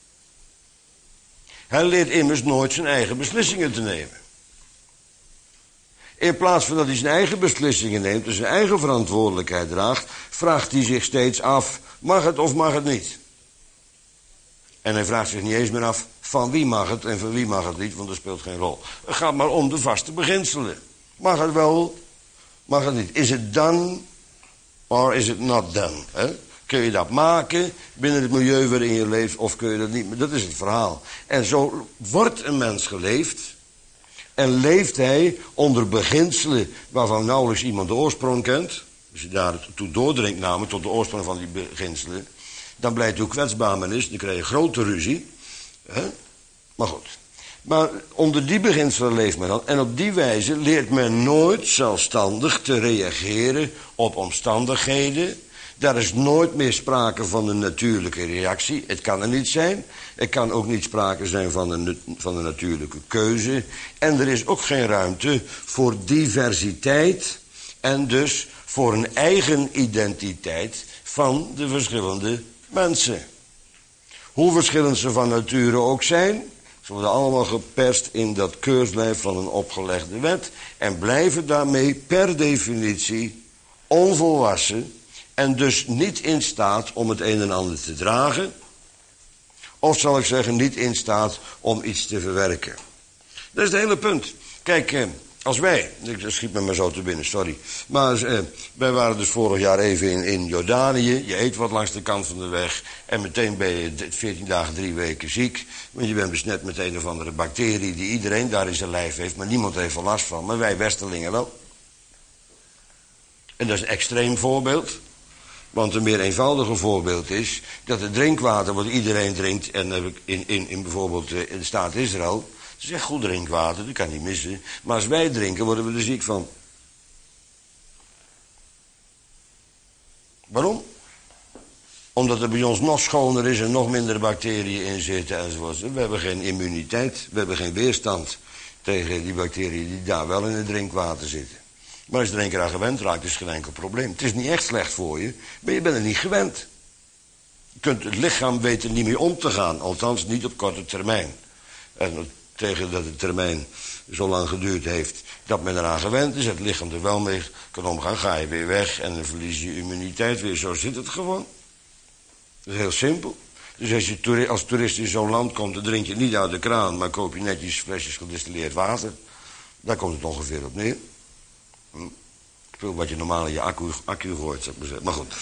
S1: Hij leert immers nooit zijn eigen beslissingen te nemen. In plaats van dat hij zijn eigen beslissingen neemt en zijn eigen verantwoordelijkheid draagt, vraagt hij zich steeds af, mag het of mag het niet? En hij vraagt zich niet eens meer af, van wie mag het en van wie mag het niet, want dat speelt geen rol. Het gaat maar om de vaste beginselen. Mag het wel, mag het niet? Is het done or is it not done? Hè? Kun je dat maken binnen het milieu waarin je leeft of kun je dat niet? Dat is het verhaal. En zo wordt een mens geleefd. En leeft hij onder beginselen waarvan nauwelijks iemand de oorsprong kent. Als je daar toe doordringt namelijk tot de oorsprong van die beginselen. Dan blijkt hoe kwetsbaar men is. Dan krijg je grote ruzie. Maar goed. Maar onder die beginselen leeft men dan. En op die wijze leert men nooit zelfstandig te reageren op omstandigheden. Daar is nooit meer sprake van een natuurlijke reactie. Het kan er niet zijn. Er kan ook niet sprake zijn van een natuurlijke keuze. En er is ook geen ruimte voor diversiteit. En dus voor een eigen identiteit van de verschillende mensen. Hoe verschillend ze van nature ook zijn. Ze worden allemaal geperst in dat keurslijf van een opgelegde wet. En blijven daarmee per definitie onvolwassen. En dus niet in staat om het een en ander te dragen. Of zal ik zeggen, niet in staat om iets te verwerken. Dat is het hele punt. Kijk, Als wij, dat schiet me maar zo te binnen, sorry. Maar wij waren dus vorig jaar even in Jordanië. Je eet wat langs de kant van de weg. En meteen ben je 14 dagen, 3 weken ziek. Want je bent besmet met een of andere bacterie die iedereen daar in zijn lijf heeft. Maar niemand heeft er last van. Maar wij Westerlingen wel. En dat is een extreem voorbeeld. Want een meer eenvoudiger voorbeeld is dat het drinkwater wat iedereen drinkt. En in bijvoorbeeld in de staat Israël. Het is echt goed drinkwater, dat kan niet missen. Maar als wij drinken, worden we er ziek van. Waarom? Omdat het bij ons nog schoner is en nog minder bacteriën in zitten enzovoort. We hebben geen immuniteit, we hebben geen weerstand tegen die bacteriën die daar wel in het drinkwater zitten. Maar als je er een keer aan gewend raakt, is het geen enkel probleem. Het is niet echt slecht voor je, maar je bent er niet gewend. Het lichaam weet er niet mee om te gaan, althans niet op korte termijn. En tegen dat de termijn zo lang geduurd heeft dat men eraan gewend is, het lichaam er wel mee kan omgaan, ga je weer weg en dan verlies je immuniteit weer. Zo zit het gewoon. Dat is heel simpel. Dus als je als toerist in zo'n land komt, dan drink je niet uit de kraan, maar koop je netjes flesjes gedistilleerd water. Daar komt het ongeveer op neer. Veel wat je normaal in je accu gooit, zou ik maar zeggen. Maar goed.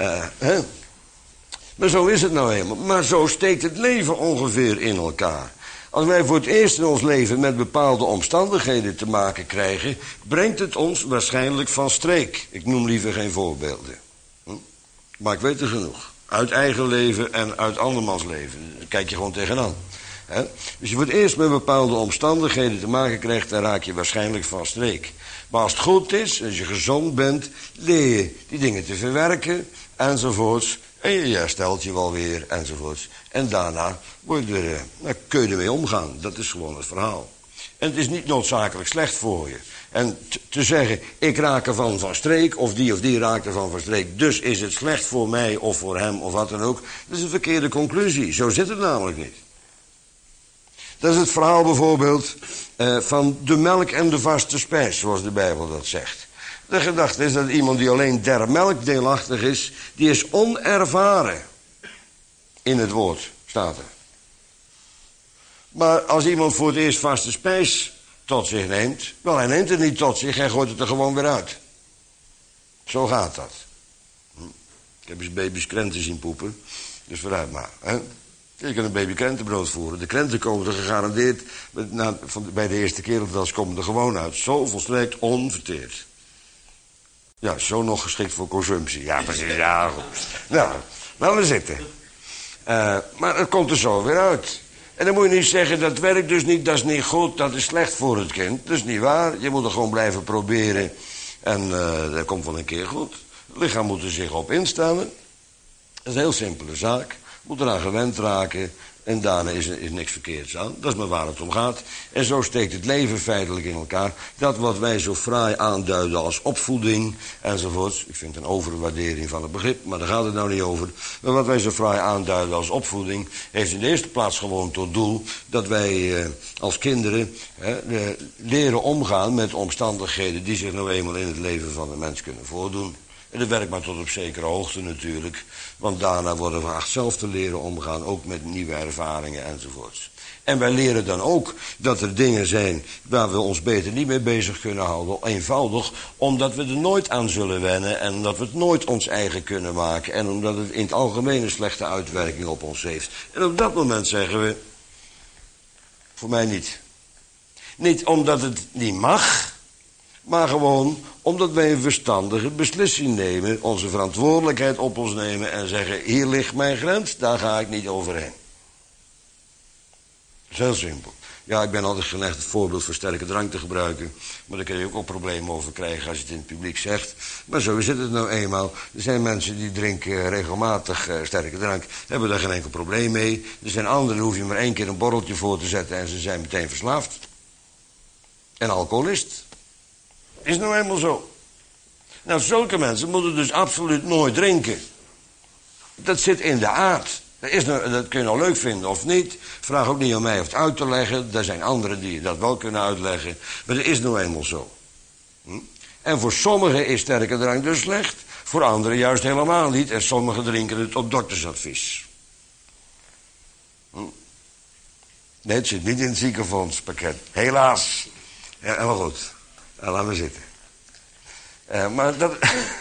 S1: Maar zo is het nou helemaal. Maar zo steekt het leven ongeveer in elkaar. Als wij voor het eerst in ons leven met bepaalde omstandigheden te maken krijgen, brengt het ons waarschijnlijk van streek. Ik noem liever geen voorbeelden. Maar ik weet er genoeg. Uit eigen leven en uit andermans leven. Daar kijk je gewoon tegenaan. Dus je voor het eerst met bepaalde omstandigheden te maken krijgt, dan raak je waarschijnlijk van streek. Maar als het goed is, als je gezond bent, leer je die dingen te verwerken, enzovoorts. En je herstelt je wel weer, enzovoorts. En daarna kun je ermee omgaan. Dat is gewoon het verhaal. En het is niet noodzakelijk slecht voor je. En te zeggen, ik raak ervan van streek, of die raakt ervan van streek, dus is het slecht voor mij of voor hem of wat dan ook, dat is een verkeerde conclusie. Zo zit het namelijk niet. Dat is het verhaal bijvoorbeeld van de melk en de vaste spijs, zoals de Bijbel dat zegt. De gedachte is dat iemand die alleen der melk deelachtig is, die is onervaren in het woord, staat er. Maar als iemand voor het eerst vaste spijs tot zich neemt, wel, hij neemt het niet tot zich, hij gooit het er gewoon weer uit. Zo gaat dat. Ik heb eens baby's krenten zien poepen, dus vooruit maar. Hè? Je kan een baby krentenbrood voeren. De krenten komen er gegarandeerd, bij de eerste kereltas komen er gewoon uit. Zo volstrekt onverteerd. Ja, zo nog geschikt voor consumptie. Ja, precies. Ja, goed. Nou, laten we zitten. Maar het komt er zo weer uit. En dan moet je niet zeggen, dat werkt dus niet, dat is niet goed, dat is slecht voor het kind. Dat is niet waar. Je moet er gewoon blijven proberen. En dat komt wel een keer goed. Het lichaam moet er zich op instellen. Dat is een heel simpele zaak. Moet eraan gewend raken. En daarna is niks verkeerds aan. Dat is maar waar het om gaat. En zo steekt het leven feitelijk in elkaar. Dat wat wij zo fraai aanduiden als opvoeding enzovoorts. Ik vind een overwaardering van het begrip, maar daar gaat het nou niet over. Maar wat wij zo fraai aanduiden als opvoeding heeft in de eerste plaats gewoon tot doel dat wij als kinderen leren omgaan met omstandigheden die zich nou eenmaal in het leven van de mens kunnen voordoen. En dat werkt maar tot op zekere hoogte natuurlijk. Want daarna worden we geacht zelf te leren omgaan, ook met nieuwe ervaringen enzovoorts. En wij leren dan ook dat er dingen zijn waar we ons beter niet mee bezig kunnen houden. Eenvoudig omdat we er nooit aan zullen wennen en omdat we het nooit ons eigen kunnen maken. En omdat het in het algemeen een slechte uitwerking op ons heeft. En op dat moment zeggen we, voor mij niet. Niet omdat het niet mag, maar gewoon omdat wij een verstandige beslissing nemen, onze verantwoordelijkheid op ons nemen en zeggen, hier ligt mijn grens, daar ga ik niet overheen. Dat is heel simpel. Ja, ik ben altijd geneigd het voorbeeld van sterke drank te gebruiken, maar daar kun je ook al problemen over krijgen als je het in het publiek zegt. Maar zo zit het nou eenmaal. Er zijn mensen die drinken regelmatig sterke drank, hebben daar geen enkel probleem mee. Er zijn anderen, daar hoef je maar 1 keer een borreltje voor te zetten en ze zijn meteen verslaafd. En alcoholist. Is nou eenmaal zo. Nou, zulke mensen moeten dus absoluut nooit drinken. Dat zit in de aard. Dat kun je nou leuk vinden of niet. Vraag ook niet aan mij of het uit te leggen. Er zijn anderen die dat wel kunnen uitleggen. Maar dat is nou eenmaal zo. En voor sommigen is sterke drank dus slecht. Voor anderen juist helemaal niet. En sommigen drinken het op doktersadvies. Nee, het zit niet in het ziekenfondspakket. Helaas. Ja, helemaal goed. Laat maar zitten. Maar dat...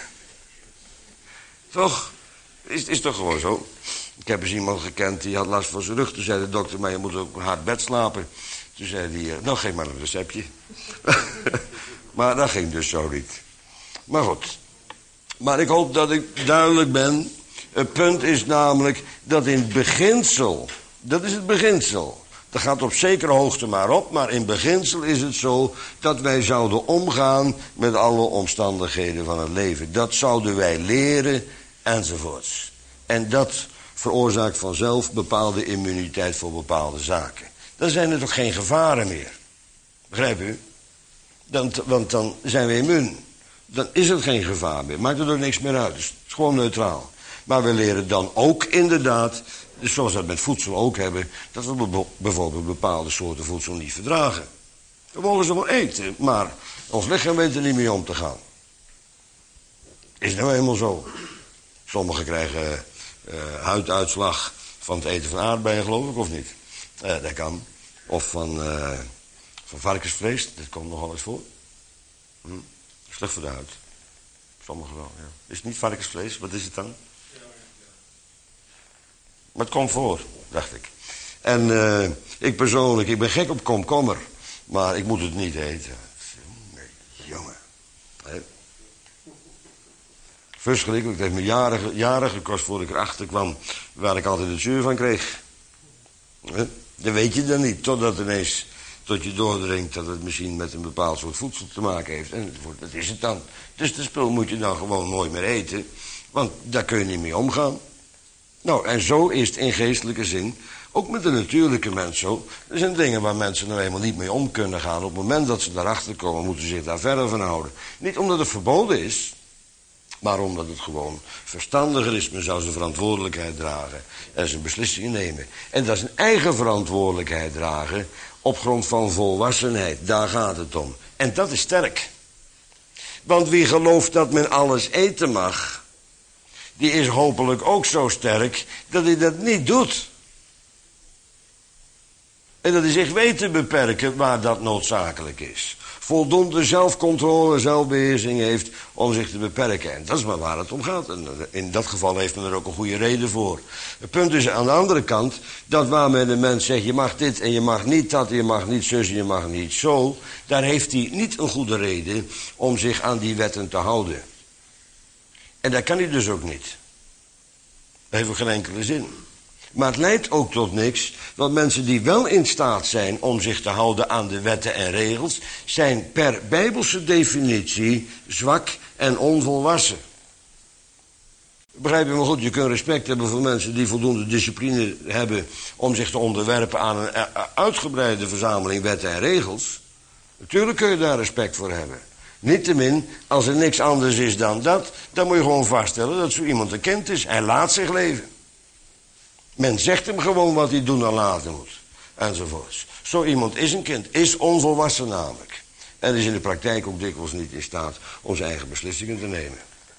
S1: toch? Is toch gewoon zo? Ik heb eens iemand gekend die had last van zijn rug. Toen zei de dokter, maar je moet ook een hard bed slapen. Toen zei hij, nou geef maar een receptje. Maar dat ging dus zo niet. Maar goed. Maar ik hoop dat ik duidelijk ben. Het punt is namelijk dat in beginsel, dat is het beginsel. Dat gaat op zekere hoogte maar op, maar in beginsel is het zo dat wij zouden omgaan met alle omstandigheden van het leven. Dat zouden wij leren enzovoorts. En dat veroorzaakt vanzelf bepaalde immuniteit voor bepaalde zaken. Dan zijn er toch geen gevaren meer. Begrijp u? Want dan zijn we immuun. Dan is er geen gevaar meer. Maakt er ook niks meer uit. Dus het is gewoon neutraal. Maar we leren dan ook inderdaad, dus zoals we dat met voedsel ook hebben, dat we bijvoorbeeld bepaalde soorten voedsel niet verdragen. We mogen ze wel eten, maar ons lichaam weet er niet mee om te gaan. Is nou eenmaal zo. Sommigen krijgen huiduitslag van het eten van aardbeien, geloof ik, of niet? Dat kan. Of van varkensvlees, dat komt nogal eens voor. Slecht voor de huid. Sommigen wel, ja. Is het niet varkensvlees? Wat is het dan? Maar het komt voor, dacht ik. En ik persoonlijk, ik ben gek op komkommer. Maar ik moet het niet eten. Nee, jongen. Verschrikkelijk. Het heeft me jaren gekost voordat ik erachter kwam waar ik altijd het zuur van kreeg. Dat weet je dan niet, totdat ineens tot je doordringt dat het misschien met een bepaald soort voedsel te maken heeft. En dat is het dan. Dus de spul moet je dan gewoon nooit meer eten. Want daar kun je niet mee omgaan. Nou, en zo is het in geestelijke zin ook met de natuurlijke mens zo. Er zijn dingen waar mensen nou eenmaal niet mee om kunnen gaan. Op het moment dat ze daarachter komen, moeten ze zich daar verder van houden. Niet omdat het verboden is, maar omdat het gewoon verstandiger is. Men zou zijn verantwoordelijkheid dragen en zijn beslissingen nemen. En dat is een eigen verantwoordelijkheid dragen op grond van volwassenheid. Daar gaat het om. En dat is sterk. Want wie gelooft dat men alles eten mag, die is hopelijk ook zo sterk dat hij dat niet doet. En dat hij zich weet te beperken waar dat noodzakelijk is. Voldoende zelfcontrole, zelfbeheersing heeft om zich te beperken. En dat is maar waar het om gaat. En in dat geval heeft men er ook een goede reden voor. Het punt is aan de andere kant dat waar men de mens zegt, je mag dit en je mag niet dat, je mag niet zus en je mag niet zo, daar heeft hij niet een goede reden om zich aan die wetten te houden. En dat kan hij dus ook niet. Dat heeft ook geen enkele zin. Maar het leidt ook tot niks, want mensen die wel in staat zijn om zich te houden aan de wetten en regels, zijn per Bijbelse definitie zwak en onvolwassen. Begrijp je me goed? Je kunt respect hebben voor mensen die voldoende discipline hebben om zich te onderwerpen aan een uitgebreide verzameling wetten en regels. Natuurlijk kun je daar respect voor hebben. Niettemin, als er niks anders is dan dat, dan moet je gewoon vaststellen dat zo iemand een kind is. Hij laat zich leven. Men zegt hem gewoon wat hij doen en laten moet. Enzovoorts. Zo iemand is een kind, is onvolwassen namelijk. En is in de praktijk ook dikwijls niet in staat om zijn eigen beslissingen te nemen.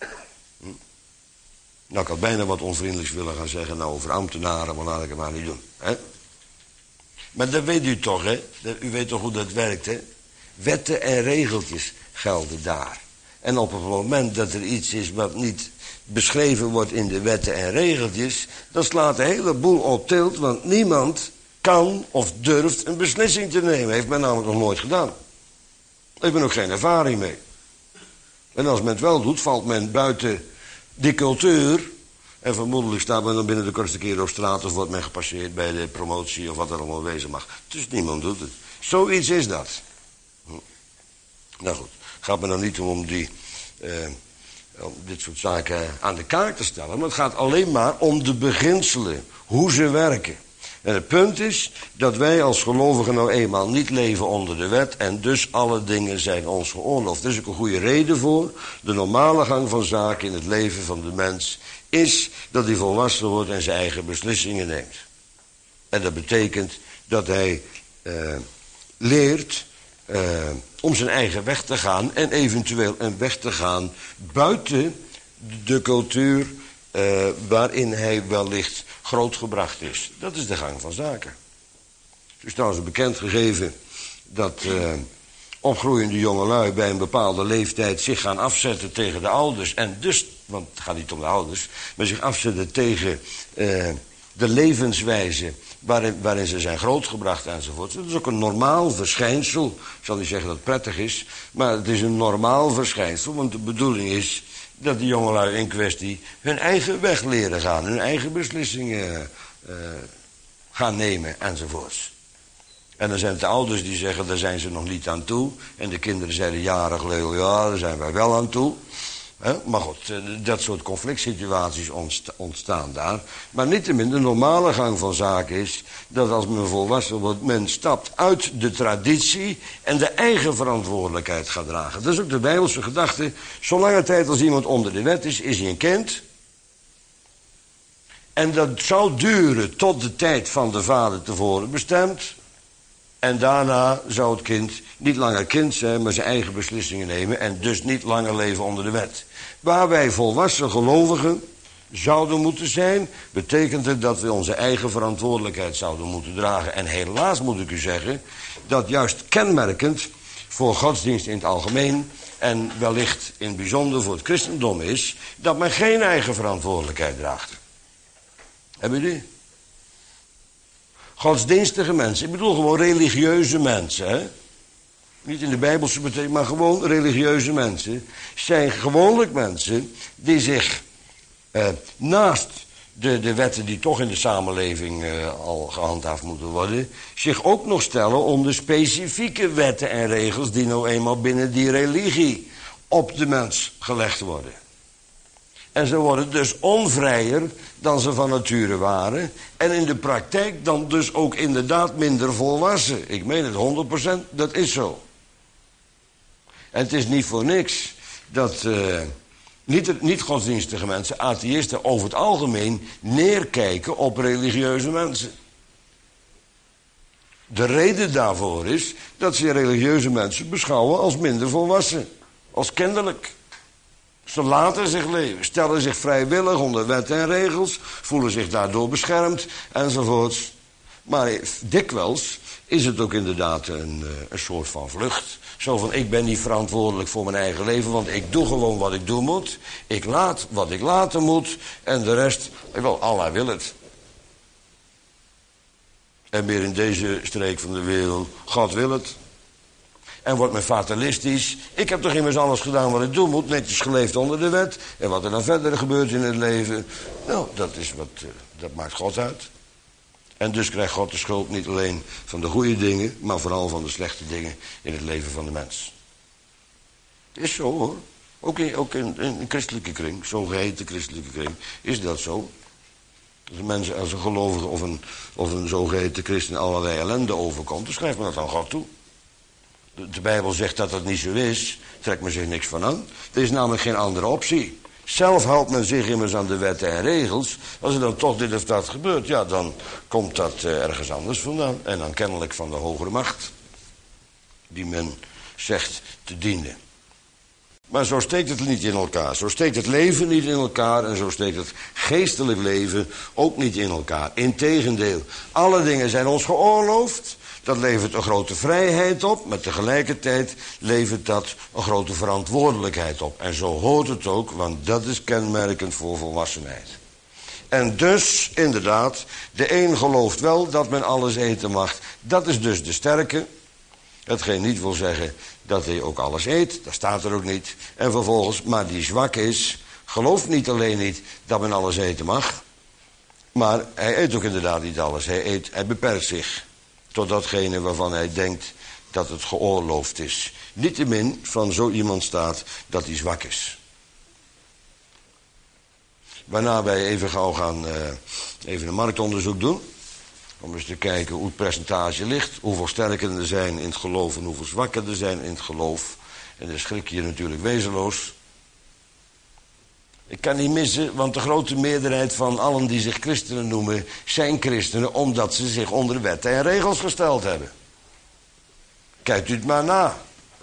S1: Nou, ik had bijna wat onvriendelijks willen gaan zeggen nou, over ambtenaren, maar laat ik het maar niet doen. Hè? Maar dat weet u toch, hè? U weet toch hoe dat werkt, hè? Wetten en regeltjes gelden daar. En op het moment dat er iets is wat niet beschreven wordt in de wetten en regeltjes, dan slaat de hele boel op tilt, want niemand kan of durft een beslissing te nemen. Heeft men namelijk nog nooit gedaan. Daar heeft men ook geen ervaring mee. En als men het wel doet, valt men buiten die cultuur. En vermoedelijk staat men dan binnen de kortste keer op straat of wordt men gepasseerd bij de promotie of wat er allemaal wezen mag. Dus niemand doet het. Zoiets is dat. Nou goed, het gaat me dan niet om om dit soort zaken aan de kaak te stellen. Maar het gaat alleen maar om de beginselen. Hoe ze werken. En het punt is dat wij als gelovigen nou eenmaal niet leven onder de wet. En dus alle dingen zijn ons geoorloofd. Er is ook een goede reden voor. De normale gang van zaken in het leven van de mens is dat hij volwassen wordt en zijn eigen beslissingen neemt. En dat betekent dat hij leert om zijn eigen weg te gaan en eventueel een weg te gaan buiten de cultuur waarin hij wellicht grootgebracht is. Dat is de gang van zaken. Het is trouwens een bekend gegeven dat opgroeiende jongelui bij een bepaalde leeftijd zich gaan afzetten tegen de ouders. En dus, want het gaat niet om de ouders, maar zich afzetten tegen de levenswijze waarin ze zijn grootgebracht enzovoort. Dat is ook een normaal verschijnsel. Ik zal niet zeggen dat het prettig is, maar het is een normaal verschijnsel. Want de bedoeling is dat de jongelui in kwestie hun eigen weg leren gaan. Hun eigen beslissingen gaan nemen enzovoorts. En dan zijn het de ouders die zeggen, daar zijn ze nog niet aan toe. En de kinderen zeiden jaren geleden, ja, daar zijn wij wel aan toe. Maar goed, dat soort conflict situaties ontstaan daar. Maar niettemin, de normale gang van zaken is dat als men volwassen wordt, men stapt uit de traditie en de eigen verantwoordelijkheid gaat dragen. Dat is ook de Bijbelse gedachte. Zolange tijd als iemand onder de wet is hij een kind. En dat zou duren tot de tijd van de vader tevoren bestemd. En daarna zou het kind niet langer kind zijn, maar zijn eigen beslissingen nemen en dus niet langer leven onder de wet. Waar wij volwassen gelovigen zouden moeten zijn, betekent het dat we onze eigen verantwoordelijkheid zouden moeten dragen. En helaas moet ik u zeggen, dat juist kenmerkend voor godsdienst in het algemeen en wellicht in het bijzonder voor het christendom is, dat men geen eigen verantwoordelijkheid draagt. Hebben jullie? Godsdienstige mensen, ik bedoel gewoon religieuze mensen, hè? Niet in de Bijbelse betekenis, maar gewoon religieuze mensen, zijn gewoonlijk mensen die zich naast de wetten die toch in de samenleving al gehandhaafd moeten worden, zich ook nog stellen om de specifieke wetten en regels die nou eenmaal binnen die religie op de mens gelegd worden. En ze worden dus onvrijer dan ze van nature waren. En in de praktijk dan dus ook inderdaad minder volwassen. Ik meen het 100%, dat is zo. En het is niet voor niks dat niet-godsdienstige mensen, atheïsten, over het algemeen neerkijken op religieuze mensen. De reden daarvoor is dat ze religieuze mensen beschouwen als minder volwassen. Als kinderlijk. Ze laten zich leven, stellen zich vrijwillig onder wet en regels, voelen zich daardoor beschermd enzovoorts. Maar dikwijls is het ook inderdaad een soort van vlucht. Zo van, ik ben niet verantwoordelijk voor mijn eigen leven, want ik doe gewoon wat ik doen moet. Ik laat wat ik laten moet en de rest, wel, Allah wil het. En meer in deze streek van de wereld, God wil het. En wordt men fatalistisch. Ik heb toch immers alles gedaan wat ik doen moet. Netjes geleefd onder de wet. En wat er dan verder gebeurt in het leven. Nou, dat maakt God uit. En dus krijgt God de schuld niet alleen van de goede dingen, maar vooral van de slechte dingen in het leven van de mens. Is zo hoor. Ook in een christelijke kring, zogeheten christelijke kring, is dat zo. Als een gelovige of een zogeheten christen allerlei ellende overkomt, dan schrijft men dat aan God toe. De Bijbel zegt dat dat niet zo is, trekt men zich niks van aan. Er is namelijk geen andere optie. Zelf houdt men zich immers aan de wetten en regels. Als er dan toch dit of dat gebeurt, ja, dan komt dat ergens anders vandaan. En dan kennelijk van de hogere macht, die men zegt te dienen. Maar zo steekt het niet in elkaar. Zo steekt het leven niet in elkaar en zo steekt het geestelijk leven ook niet in elkaar. Integendeel, alle dingen zijn ons geoorloofd. Dat levert een grote vrijheid op, maar tegelijkertijd levert dat een grote verantwoordelijkheid op. En zo hoort het ook, want dat is kenmerkend voor volwassenheid. En dus, inderdaad, de een gelooft wel dat men alles eten mag. Dat is dus de sterke. Hetgeen niet wil zeggen dat hij ook alles eet, dat staat er ook niet. En vervolgens, maar die zwak is, gelooft niet alleen niet dat men alles eten mag, maar hij eet ook inderdaad niet alles. Hij beperkt zich tot datgene waarvan hij denkt dat het geoorloofd is. Niettemin van zo iemand staat dat hij zwak is. Waarna wij even gauw gaan even een marktonderzoek doen. Om eens te kijken hoe het percentage ligt. Hoeveel sterken er zijn in het geloof en hoeveel zwakken er zijn in het geloof. En dan schrik je natuurlijk wezenloos. Ik kan niet missen, want de grote meerderheid van allen die zich christenen noemen, zijn christenen omdat ze zich onder wetten en regels gesteld hebben. Kijkt u het maar na.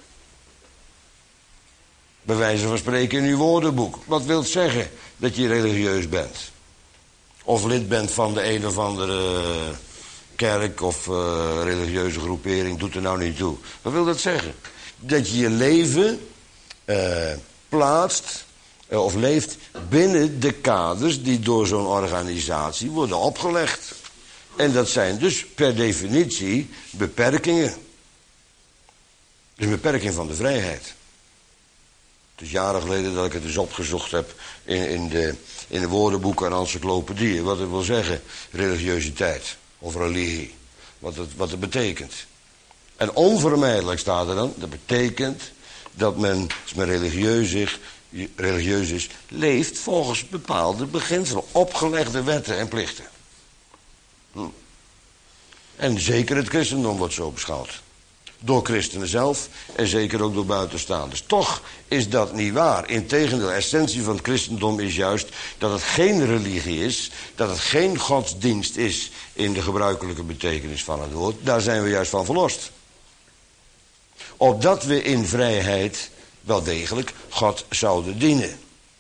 S1: Bij wijze van spreken in uw woordenboek. Wat wil het zeggen dat je religieus bent? Of lid bent van de een of andere kerk of religieuze groepering, doet er nou niet toe. Wat wil dat zeggen? dat je je leven plaatst of leeft binnen de kaders die door zo'n organisatie worden opgelegd. En dat zijn dus per definitie beperkingen. Dus een beperking van de vrijheid. Het is jaren geleden dat ik het dus opgezocht heb in de woordenboeken en encyclopedieën. Wat het wil zeggen, religiositeit of religie. Wat het betekent. En onvermijdelijk staat er dan, dat betekent dat men, als men religieus is, leeft volgens bepaalde beginselen, opgelegde wetten en plichten. En zeker het christendom wordt zo beschouwd. Door christenen zelf en zeker ook door buitenstaanders. Toch is dat niet waar. Integendeel, de essentie van het christendom is juist dat het geen religie is, dat het geen godsdienst is in de gebruikelijke betekenis van het woord. Daar zijn we juist van verlost. Opdat we in vrijheid wel degelijk God zouden dienen.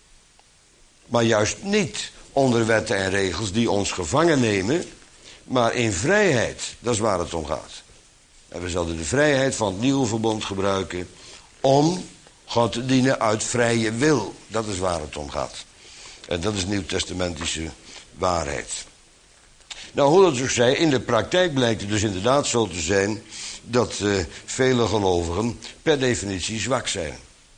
S1: Maar juist niet onder wetten en regels die ons gevangen nemen, maar in vrijheid. Dat is waar het om gaat. En we zouden de vrijheid van het nieuwe verbond gebruiken om God te dienen uit vrije wil. Dat is waar het om gaat. En dat is nieuwtestamentische waarheid. Nou, hoe dat ook zij, in de praktijk blijkt het dus inderdaad zo te zijn dat vele gelovigen per definitie zwak zijn.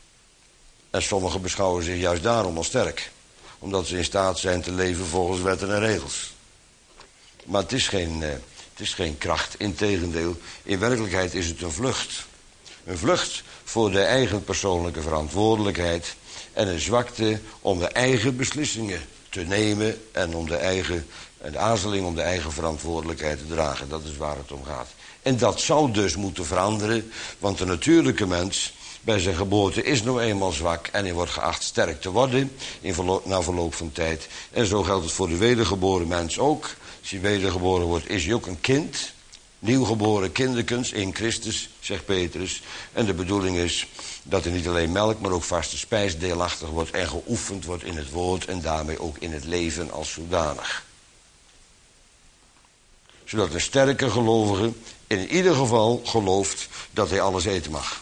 S1: En sommigen beschouwen zich juist daarom als sterk. Omdat ze in staat zijn te leven volgens wetten en regels. Maar het is geen kracht, integendeel. In werkelijkheid is het een vlucht. Een vlucht voor de eigen persoonlijke verantwoordelijkheid. En een zwakte om de eigen beslissingen te nemen. En om een aarzeling om de eigen verantwoordelijkheid te dragen. Dat is waar het om gaat. En dat zou dus moeten veranderen. Want de natuurlijke mens bij zijn geboorte is nou eenmaal zwak. En hij wordt geacht sterk te worden na verloop van tijd. En zo geldt het voor de wedergeboren mens ook. Als hij wedergeboren wordt, is hij ook een kind. Nieuwgeboren kinderkens in Christus, zegt Petrus. En de bedoeling is dat hij niet alleen melk, maar ook vaste spijs deelachtig wordt en geoefend wordt in het woord en daarmee ook in het leven als zodanig. Zodat een sterke gelovige in ieder geval gelooft dat hij alles eten mag.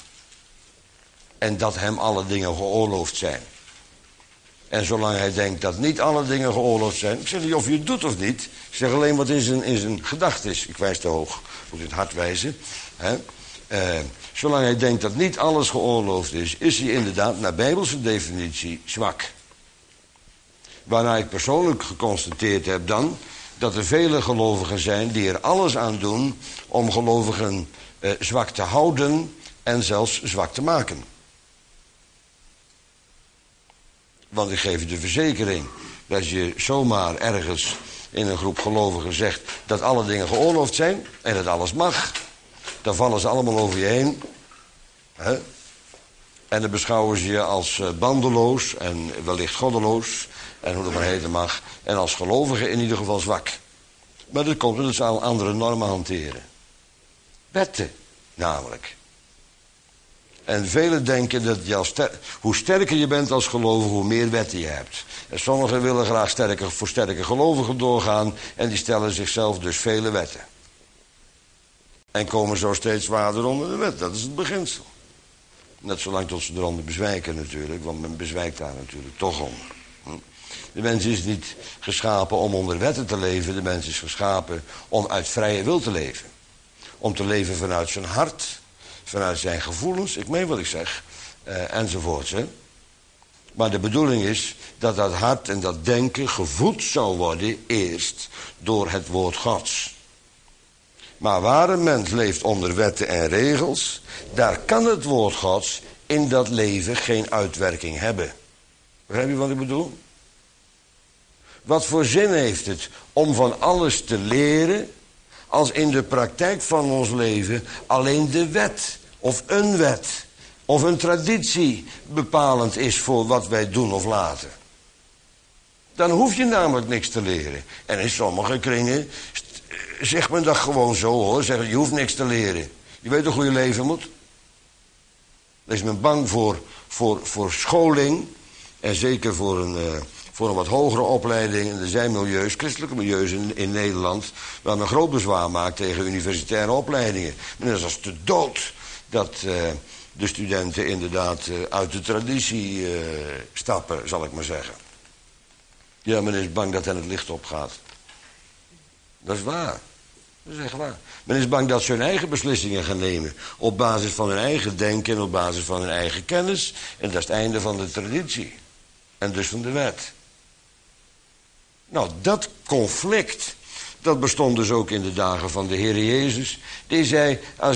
S1: En dat hem alle dingen geoorloofd zijn. En zolang hij denkt dat niet alle dingen geoorloofd zijn, ik zeg niet of je het doet of niet, ik zeg alleen wat in zijn gedachte is. Ik wijs te hoog, moet in het hart wijzen. Zolang hij denkt dat niet alles geoorloofd is hij inderdaad naar bijbelse definitie zwak. Waarna ik persoonlijk geconstateerd heb dan dat er vele gelovigen zijn die er alles aan doen om gelovigen zwak te houden en zelfs zwak te maken. Want ik geef je de verzekering dat je zomaar ergens in een groep gelovigen zegt dat alle dingen geoorloofd zijn en dat alles mag. Dan vallen ze allemaal over je heen. En dan beschouwen ze je als bandeloos en wellicht goddeloos. En hoe dat maar heten mag. En als gelovige in ieder geval zwak. Maar dat komt omdat ze al andere normen hanteren. Wetten namelijk. En velen denken dat hoe sterker je bent als gelovige, hoe meer wetten je hebt. En sommigen willen graag voor sterke gelovigen doorgaan. En die stellen zichzelf dus vele wetten. En komen zo steeds zwaarder onder de wet. Dat is het beginsel. Net zolang tot ze eronder bezwijken natuurlijk. Want men bezwijkt daar natuurlijk toch onder. De mens is niet geschapen om onder wetten te leven. De mens is geschapen om uit vrije wil te leven. Om te leven vanuit zijn hart. Vanuit zijn gevoelens, ik meen wat ik zeg, enzovoorts. Maar de bedoeling is dat dat hart en dat denken gevoed zou worden eerst door het woord Gods. Maar waar een mens leeft onder wetten en regels, daar kan het woord Gods in dat leven geen uitwerking hebben. Begrijp je wat ik bedoel? Wat voor zin heeft het om van alles te leren als in de praktijk van ons leven alleen de wet of een traditie bepalend is voor wat wij doen of laten? Dan hoef je namelijk niks te leren. En in sommige kringen zegt men dat gewoon zo hoor. Zeggen, je hoeft niks te leren. Je weet toch hoe je leven moet? Dan is men bang voor scholing. En zeker voor een wat hogere opleiding. En er zijn milieus, christelijke milieus in Nederland, waar men groot bezwaar maakt tegen universitaire opleidingen. Men is als te dood de studenten inderdaad uit de traditie stappen, zal ik maar zeggen. Ja, men is bang dat hen het licht opgaat. Dat is waar. Dat is echt waar. Men is bang dat ze hun eigen beslissingen gaan nemen. Op basis van hun eigen denken en op basis van hun eigen kennis. En dat is het einde van de traditie. En dus van de wet. Nou, dat conflict, dat bestond dus ook in de dagen van de Heer Jezus. Die zei, als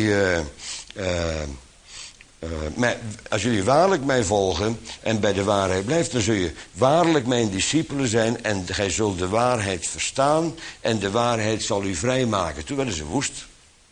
S1: jullie waarlijk mij volgen en bij de waarheid blijft, dan zul je waarlijk mijn discipelen zijn en gij zult de waarheid verstaan en de waarheid zal u vrijmaken. Toen werden ze woest.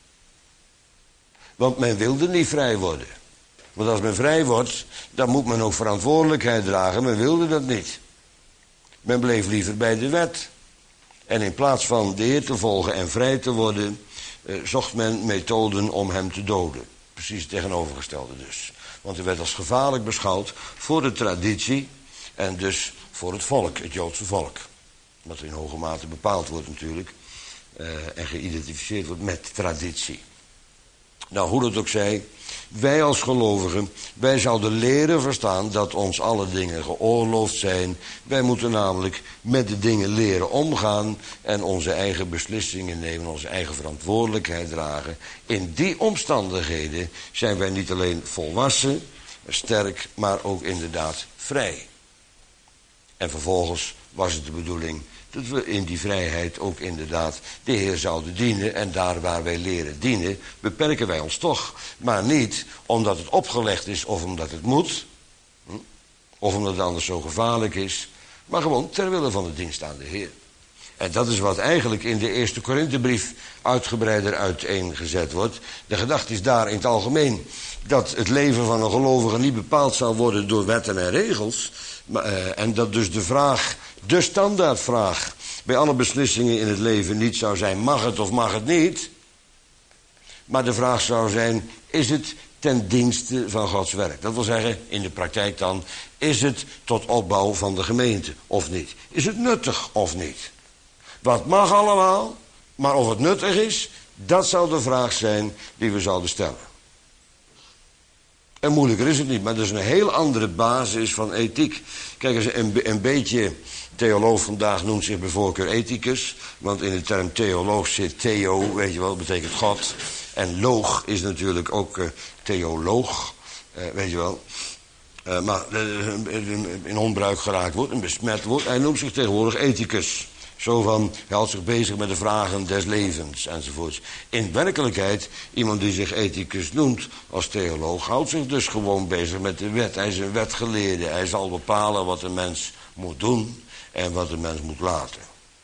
S1: Want men wilde niet vrij worden. Want als men vrij wordt, dan moet men ook verantwoordelijkheid dragen. Men wilde dat niet. Men bleef liever bij de wet. En in plaats van de Heer te volgen en vrij te worden, zocht men methoden om hem te doden. Precies het tegenovergestelde dus. Want hij werd als gevaarlijk beschouwd voor de traditie en dus voor het volk, het Joodse volk. Wat in hoge mate bepaald wordt natuurlijk en geïdentificeerd wordt met traditie. Nou, hoe dat ook zij, wij als gelovigen, wij zouden leren verstaan dat ons alle dingen geoorloofd zijn. Wij moeten namelijk met de dingen leren omgaan en onze eigen beslissingen nemen, onze eigen verantwoordelijkheid dragen. In die omstandigheden zijn wij niet alleen volwassen, sterk, maar ook inderdaad vrij. En vervolgens was het de bedoeling dat we in die vrijheid ook inderdaad de Heer zouden dienen. En daar waar wij leren dienen, beperken wij ons toch. Maar niet omdat het opgelegd is of omdat het moet. Of omdat het anders zo gevaarlijk is. Maar gewoon ter wille van de dienst aan de Heer. En dat is wat eigenlijk in de eerste Korinthebrief uitgebreider uiteengezet wordt. De gedachte is daar in het algemeen dat het leven van een gelovige niet bepaald zal worden door wetten en regels. En dat dus de vraag, de standaardvraag bij alle beslissingen in het leven niet zou zijn, mag het of mag het niet? Maar de vraag zou zijn, is het ten dienste van Gods werk? Dat wil zeggen, in de praktijk dan, is het tot opbouw van de gemeente of niet? Is het nuttig of niet? Wat mag allemaal, maar of het nuttig is, dat zou de vraag zijn die we zouden stellen. En moeilijker is het niet, maar dat is een heel andere basis van ethiek. Kijk eens, een beetje theoloog vandaag noemt zich bij voorkeur ethicus. Want in de term theoloog zit theo, weet je wel, dat betekent God. En loog is natuurlijk ook theoloog, weet je wel. Maar in onbruik geraakt wordt, een besmet wordt. Hij noemt zich tegenwoordig ethicus. Zo van, hij houdt zich bezig met de vragen des levens enzovoorts. In werkelijkheid, iemand die zich ethicus noemt als theoloog, houdt zich dus gewoon bezig met de wet. Hij is een wetgeleerde. Hij zal bepalen wat een mens moet doen en wat een mens moet laten.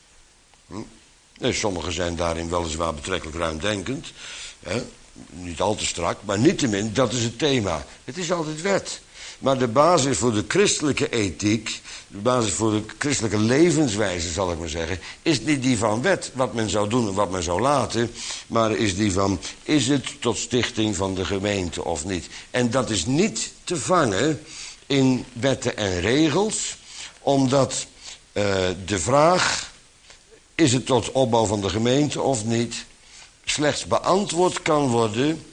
S1: Sommigen zijn daarin weliswaar betrekkelijk ruimdenkend. Niet al te strak, maar niettemin, dat is het thema. Het is altijd wet. Maar de basis voor de christelijke ethiek, de basis voor de christelijke levenswijze, zal ik maar zeggen, is niet die van wet, wat men zou doen en wat men zou laten, maar is die van, is het tot stichting van de gemeente of niet? En dat is niet te vangen in wetten en regels, omdat de vraag, is het tot opbouw van de gemeente of niet, slechts beantwoord kan worden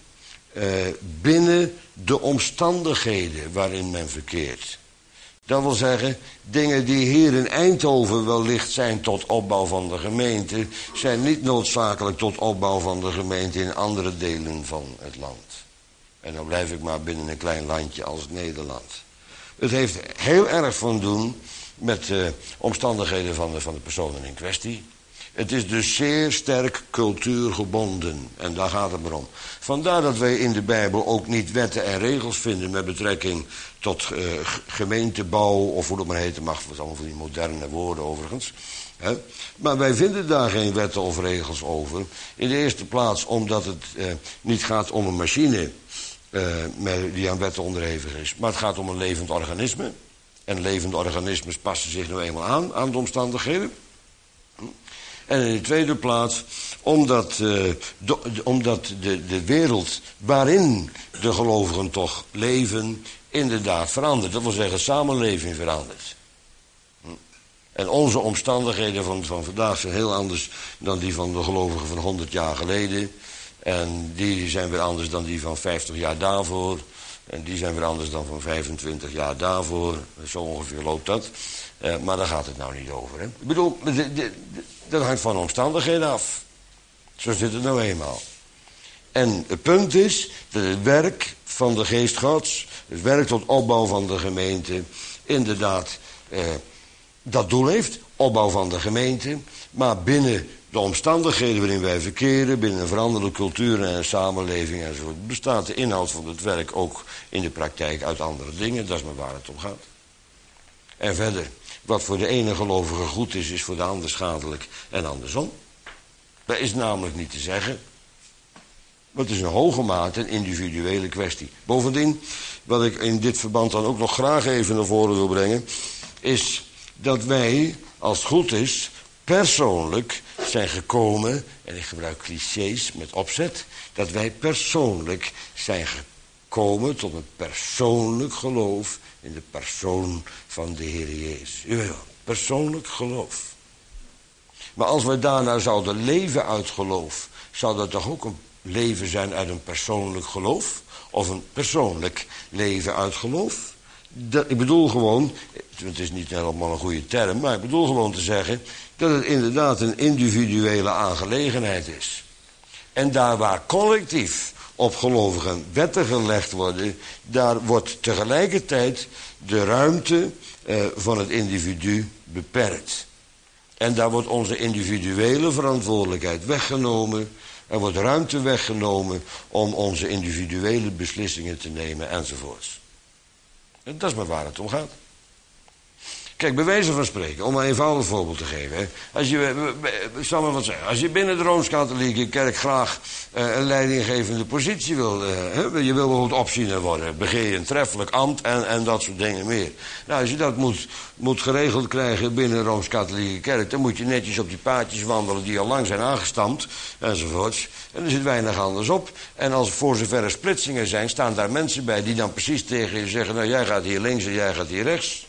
S1: binnen de omstandigheden waarin men verkeert. Dat wil zeggen, dingen die hier in Eindhoven wellicht zijn tot opbouw van de gemeente, zijn niet noodzakelijk tot opbouw van de gemeente in andere delen van het land. En dan blijf ik maar binnen een klein landje als Nederland. Het heeft heel erg van doen met de omstandigheden van de personen in kwestie. Het is dus zeer sterk cultuurgebonden. En daar gaat het maar om. Vandaar dat wij in de Bijbel ook niet wetten en regels vinden met betrekking tot gemeentebouw, of hoe dat maar heten mag. Dat allemaal van die moderne woorden overigens. Maar wij vinden daar geen wetten of regels over. In de eerste plaats omdat het niet gaat om een machine die aan wetten onderhevig is. Maar het gaat om een levend organisme. En levende organismes passen zich nou eenmaal aan de omstandigheden. En in de tweede plaats, omdat de wereld waarin de gelovigen toch leven, inderdaad verandert. Dat wil zeggen, samenleving verandert. En onze omstandigheden van vandaag zijn heel anders dan die van de gelovigen van 100 jaar geleden. En die zijn weer anders dan die van 50 jaar daarvoor. En die zijn weer anders dan van 25 jaar daarvoor. Zo ongeveer loopt dat. Maar daar gaat het nou niet over. Hè? Ik bedoel, dat hangt van omstandigheden af. Zo zit het nou eenmaal. En het punt is dat het werk van de geest Gods, het werk tot opbouw van de gemeente, inderdaad dat doel heeft, opbouw van de gemeente, maar binnen de omstandigheden waarin wij verkeren, binnen een veranderlijke cultuur en een samenleving enzovoort, bestaat de inhoud van het werk ook in de praktijk uit andere dingen. Dat is maar waar het om gaat. En verder, wat voor de ene gelovige goed is, is voor de ander schadelijk en andersom. Dat is namelijk niet te zeggen. Maar het is in hoge mate een individuele kwestie. Bovendien, wat ik in dit verband dan ook nog graag even naar voren wil brengen, is dat wij, als het goed is, persoonlijk zijn gekomen, en ik gebruik clichés met opzet, dat wij persoonlijk zijn gekomen tot een persoonlijk geloof in de persoon van de Heer Jezus. U weet wel, persoonlijk geloof. Maar als we daarna zouden leven uit geloof, zou dat toch ook een leven zijn uit een persoonlijk geloof? Of een persoonlijk leven uit geloof? Ik bedoel gewoon, het is niet helemaal een goede term, maar ik bedoel gewoon te zeggen dat het inderdaad een individuele aangelegenheid is. En daar waar collectief op gelovigen wetten gelegd worden, daar wordt tegelijkertijd de ruimte van het individu beperkt. En daar wordt onze individuele verantwoordelijkheid weggenomen. Er wordt ruimte weggenomen om onze individuele beslissingen te nemen enzovoorts. En dat is maar waar het om gaat. Kijk, bij wijze van spreken, om een eenvoudig voorbeeld te geven. Hè, ik zal maar wat zeggen. Als je binnen de Rooms-Katholieke Kerk graag een leidinggevende positie wil. Je wil bijvoorbeeld opziener worden. Begeer je een treffelijk ambt en dat soort dingen meer. Nou, als je dat moet geregeld krijgen binnen de Rooms-Katholieke Kerk, dan moet je netjes op die paadjes wandelen die al lang zijn aangestampt enzovoorts. En er zit weinig anders op. En als voor zover er splitsingen zijn, staan daar mensen bij die dan precies tegen je zeggen, nou jij gaat hier links en jij gaat hier rechts.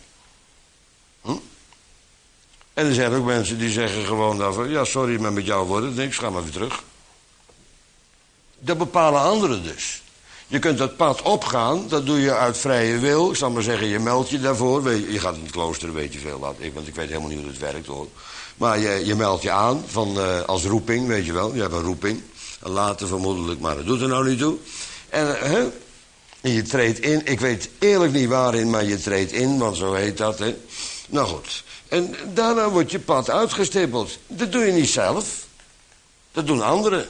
S1: En er zijn ook mensen die zeggen gewoon daarvan, ja sorry, maar met jou wordt het niks, ga maar weer terug. Dat bepalen anderen dus. Je kunt dat pad opgaan, dat doe je uit vrije wil. Ik zal maar zeggen, je meldt je daarvoor. Je gaat in het klooster, weet je veel wat. Want ik weet helemaal niet hoe het werkt hoor. Maar je meldt je aan als roeping, weet je wel. Je hebt een roeping. En later vermoedelijk, maar dat doet er nou niet toe. En je treedt in. Ik weet eerlijk niet waarin, maar je treedt in, want zo heet dat. Hè. Nou goed. En daarna wordt je pad uitgestippeld. Dat doe je niet zelf. Dat doen anderen.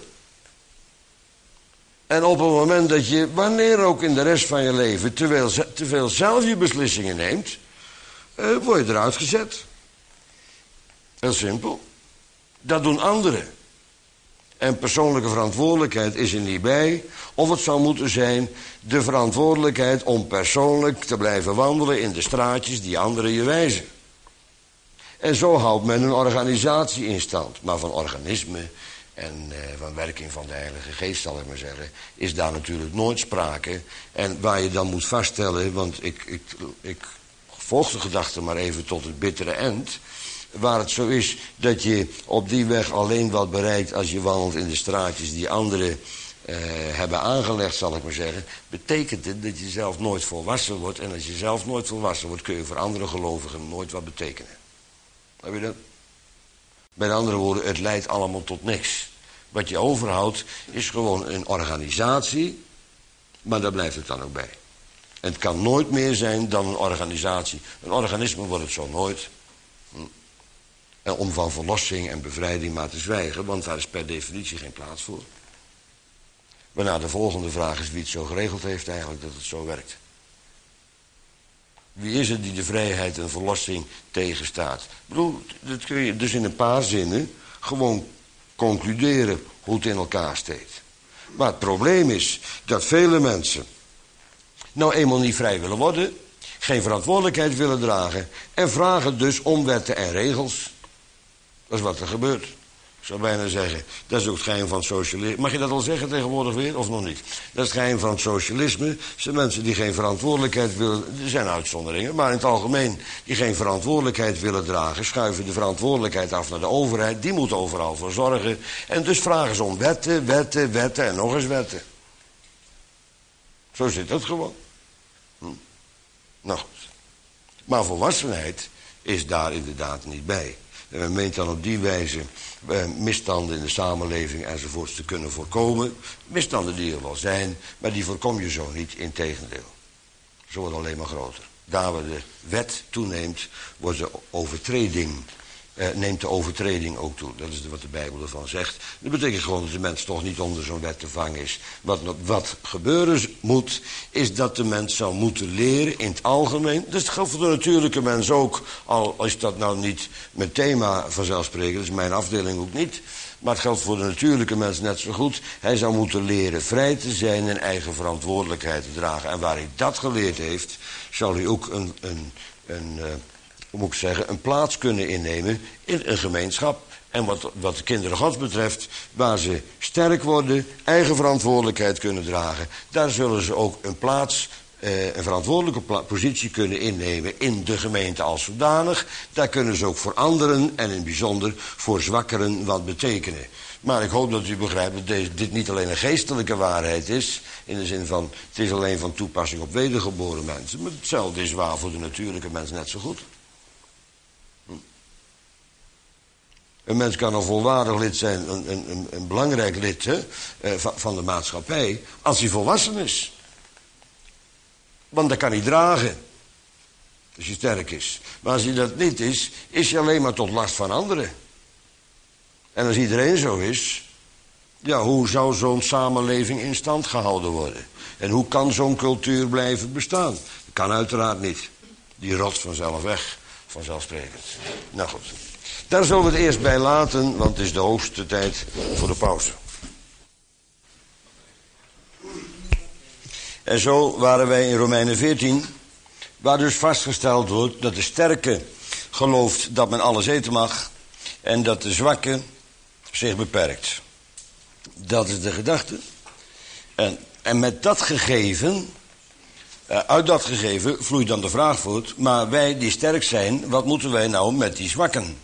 S1: En op het moment dat je, wanneer ook in de rest van je leven, te veel zelf je beslissingen neemt, word je eruit gezet. Heel simpel. Dat doen anderen. En persoonlijke verantwoordelijkheid is er niet bij. Of het zou moeten zijn de verantwoordelijkheid om persoonlijk te blijven wandelen in de straatjes die anderen je wijzen. En zo houdt men een organisatie in stand. Maar van organisme en van werking van de Heilige Geest, zal ik maar zeggen, is daar natuurlijk nooit sprake. En waar je dan moet vaststellen, want ik volg de gedachte maar even tot het bittere eind. Waar het zo is dat je op die weg alleen wat bereikt als je wandelt in de straatjes die anderen hebben aangelegd, zal ik maar zeggen, betekent het dat je zelf nooit volwassen wordt. En als je zelf nooit volwassen wordt, kun je voor andere gelovigen nooit wat betekenen. Heb je dat? Met andere woorden, het leidt allemaal tot niks. Wat je overhoudt is gewoon een organisatie, maar daar blijft het dan ook bij. En het kan nooit meer zijn dan een organisatie. Een organisme wordt het zo nooit. En om van verlossing en bevrijding maar te zwijgen, want daar is per definitie geen plaats voor. Waarna de volgende vraag is wie het zo geregeld heeft eigenlijk dat het zo werkt. Wie is het die de vrijheid en verlossing tegenstaat? Ik bedoel, dat kun je dus in een paar zinnen gewoon concluderen hoe het in elkaar steekt. Maar het probleem is dat vele mensen nou eenmaal niet vrij willen worden, geen verantwoordelijkheid willen dragen en vragen dus om wetten en regels. Dat is wat er gebeurt. Ik zou bijna zeggen, dat is ook het geheim van het socialisme. Mag je dat al zeggen tegenwoordig weer, of nog niet? Dat is het geheim van het socialisme. Het zijn mensen die geen verantwoordelijkheid willen... Er zijn uitzonderingen, maar in het algemeen... die geen verantwoordelijkheid willen dragen... schuiven de verantwoordelijkheid af naar de overheid. Die moet overal voor zorgen. En dus vragen ze om wetten, wetten, wetten en nog eens wetten. Zo zit het gewoon. Nou goed. Maar volwassenheid is daar inderdaad niet bij. En men meent dan op die wijze misstanden in de samenleving enzovoorts te kunnen voorkomen. Misstanden die er wel zijn, maar die voorkom je zo niet, integendeel. Ze worden alleen maar groter. Daar waar de wet toeneemt, wordt de overtreding, neemt de overtreding ook toe. Dat is wat de Bijbel ervan zegt. Dat betekent gewoon dat de mens toch niet onder zo'n wet te vangen is. Wat gebeuren moet, is dat de mens zou moeten leren in het algemeen. Dus dat geldt voor de natuurlijke mens ook. Al is dat nou niet mijn thema vanzelfsprekend, dat is mijn afdeling ook niet. Maar het geldt voor de natuurlijke mens net zo goed. Hij zou moeten leren vrij te zijn en eigen verantwoordelijkheid te dragen. En waar hij dat geleerd heeft, zal hij ook een plaats kunnen innemen in een gemeenschap. En wat de kinderen Gods betreft, waar ze sterk worden, eigen verantwoordelijkheid kunnen dragen, daar zullen ze ook een plaats, een verantwoordelijke positie kunnen innemen in de gemeente als zodanig. Daar kunnen ze ook voor anderen en in het bijzonder voor zwakkeren wat betekenen. Maar ik hoop dat u begrijpt dat dit niet alleen een geestelijke waarheid is, in de zin van het is alleen van toepassing op wedergeboren mensen. Maar hetzelfde is waar voor de natuurlijke mens net zo goed. Een mens kan een volwaardig lid zijn, een belangrijk lid van de maatschappij, als hij volwassen is. Want dat kan hij dragen, als hij sterk is. Maar als hij dat niet is, is hij alleen maar tot last van anderen. En als iedereen zo is, ja, hoe zou zo'n samenleving in stand gehouden worden? En hoe kan zo'n cultuur blijven bestaan? Dat kan uiteraard niet. Die rot vanzelf weg, vanzelfsprekend. Nou goed. Daar zullen we het eerst bij laten, want het is de hoogste tijd voor de pauze. En zo waren wij in Romeinen 14, waar dus vastgesteld wordt dat de sterke gelooft dat men alles eten mag en dat de zwakke zich beperkt. Dat is de gedachte. En met dat gegeven, uit dat gegeven vloeit dan de vraag voort, maar wij die sterk zijn, wat moeten wij nou met die zwakken?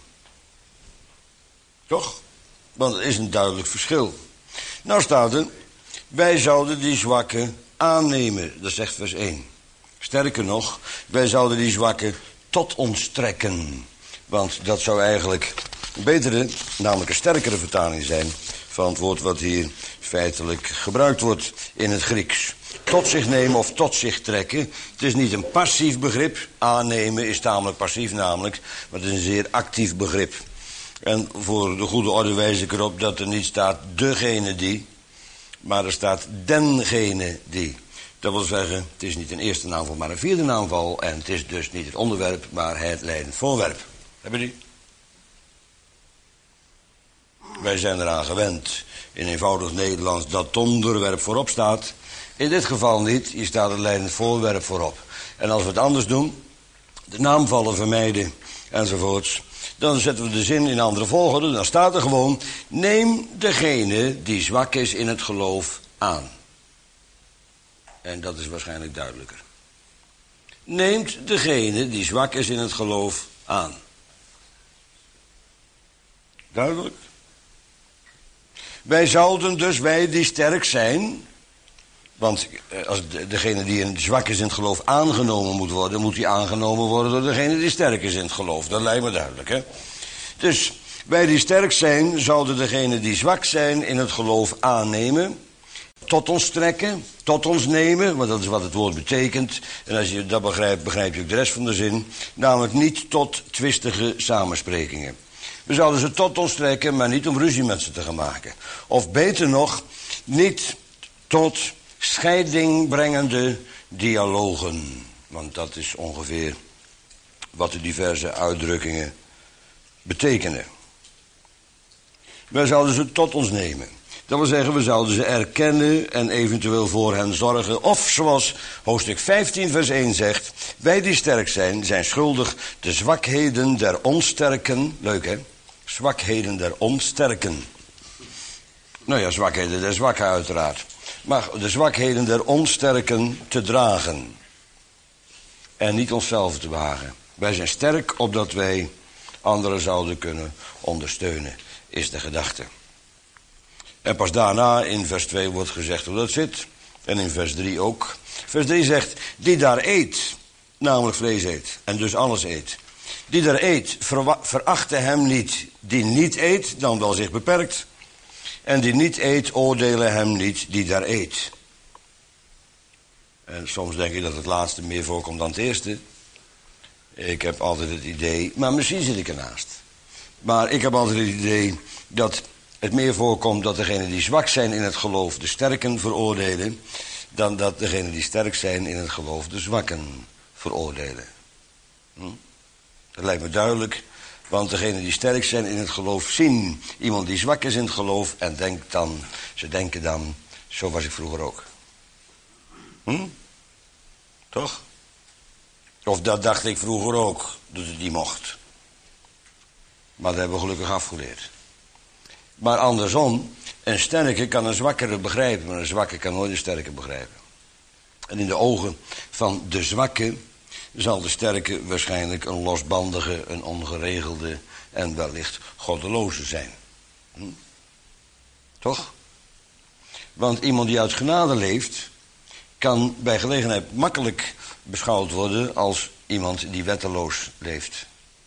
S1: Toch? Want er is een duidelijk verschil. Nou staat er, wij zouden die zwakken aannemen. Dat zegt vers 1. Sterker nog, wij zouden die zwakken tot ons trekken. Want dat zou eigenlijk een betere, namelijk een sterkere vertaling zijn van het woord wat hier feitelijk gebruikt wordt in het Grieks. Tot zich nemen of tot zich trekken. Het is niet een passief begrip. Aannemen is tamelijk passief namelijk, maar het is een zeer actief begrip. En voor de goede orde wijs ik erop dat er niet staat degene die, maar er staat dengene die. Dat wil zeggen, het is niet een eerste naamval, maar een vierde naamval. En het is dus niet het onderwerp, maar het leidend voorwerp. Hebben jullie? Wij zijn eraan gewend, in eenvoudig Nederlands, dat het onderwerp voorop staat. In dit geval niet, hier staat het leidend voorwerp voorop. En als we het anders doen, de naamvallen vermijden enzovoorts, dan zetten we de zin in andere volgorde. Dan staat er gewoon, neem degene die zwak is in het geloof aan. En dat is waarschijnlijk duidelijker. Neemt degene die zwak is in het geloof aan. Duidelijk? Wij zouden dus, wij die sterk zijn, want als degene die zwak is in het geloof aangenomen moet worden, moet die aangenomen worden door degene die sterk is in het geloof. Dat lijkt me duidelijk, hè? Dus wij die sterk zijn, zouden degene die zwak zijn in het geloof aannemen, tot ons trekken, tot ons nemen, want dat is wat het woord betekent. En als je dat begrijpt, begrijp je ook de rest van de zin. Namelijk niet tot twistige samensprekingen. We zouden ze tot ons trekken, maar niet om ruzie met ze te gaan maken. Of beter nog, niet tot scheiding brengende dialogen. Want dat is ongeveer wat de diverse uitdrukkingen betekenen. Wij zouden ze tot ons nemen. Dat wil zeggen, we zouden ze erkennen en eventueel voor hen zorgen. Of zoals hoofdstuk 15 vers 1 zegt, wij die sterk zijn, zijn schuldig de zwakheden der onsterken, leuk hè, zwakheden der onsterken. Nou ja, zwakheden der zwakken uiteraard. Maar de zwakheden der onsterken te dragen. En niet onszelf te behagen. Wij zijn sterk opdat wij anderen zouden kunnen ondersteunen, is de gedachte. En pas daarna in vers 2 wordt gezegd hoe dat zit. En in vers 3 ook. Vers 3 zegt, die daar eet, namelijk vlees eet, en dus alles eet. Die daar eet, verachte hem niet die niet eet, dan wel zich beperkt. En die niet eet, oordelen hem niet die daar eet. En soms denk ik dat het laatste meer voorkomt dan het eerste. Ik heb altijd het idee, maar misschien zit ik ernaast. Maar ik heb altijd het idee dat het meer voorkomt dat degenen die zwak zijn in het geloof de sterken veroordelen, dan dat degenen die sterk zijn in het geloof de zwakken veroordelen. Dat lijkt me duidelijk, want degenen die sterk zijn in het geloof zien iemand die zwak is in het geloof en ze denken dan, zo was ik vroeger ook. Toch? Of dat dacht ik vroeger ook, dat het niet mocht. Maar dat hebben we gelukkig afgeleerd. Maar andersom, een sterke kan een zwakkere begrijpen, maar een zwakke kan nooit een sterke begrijpen. En in de ogen van de zwakke zal de sterke waarschijnlijk een losbandige, een ongeregelde en wellicht goddeloze zijn. Toch? Want iemand die uit genade leeft, kan bij gelegenheid makkelijk beschouwd worden als iemand die wetteloos leeft.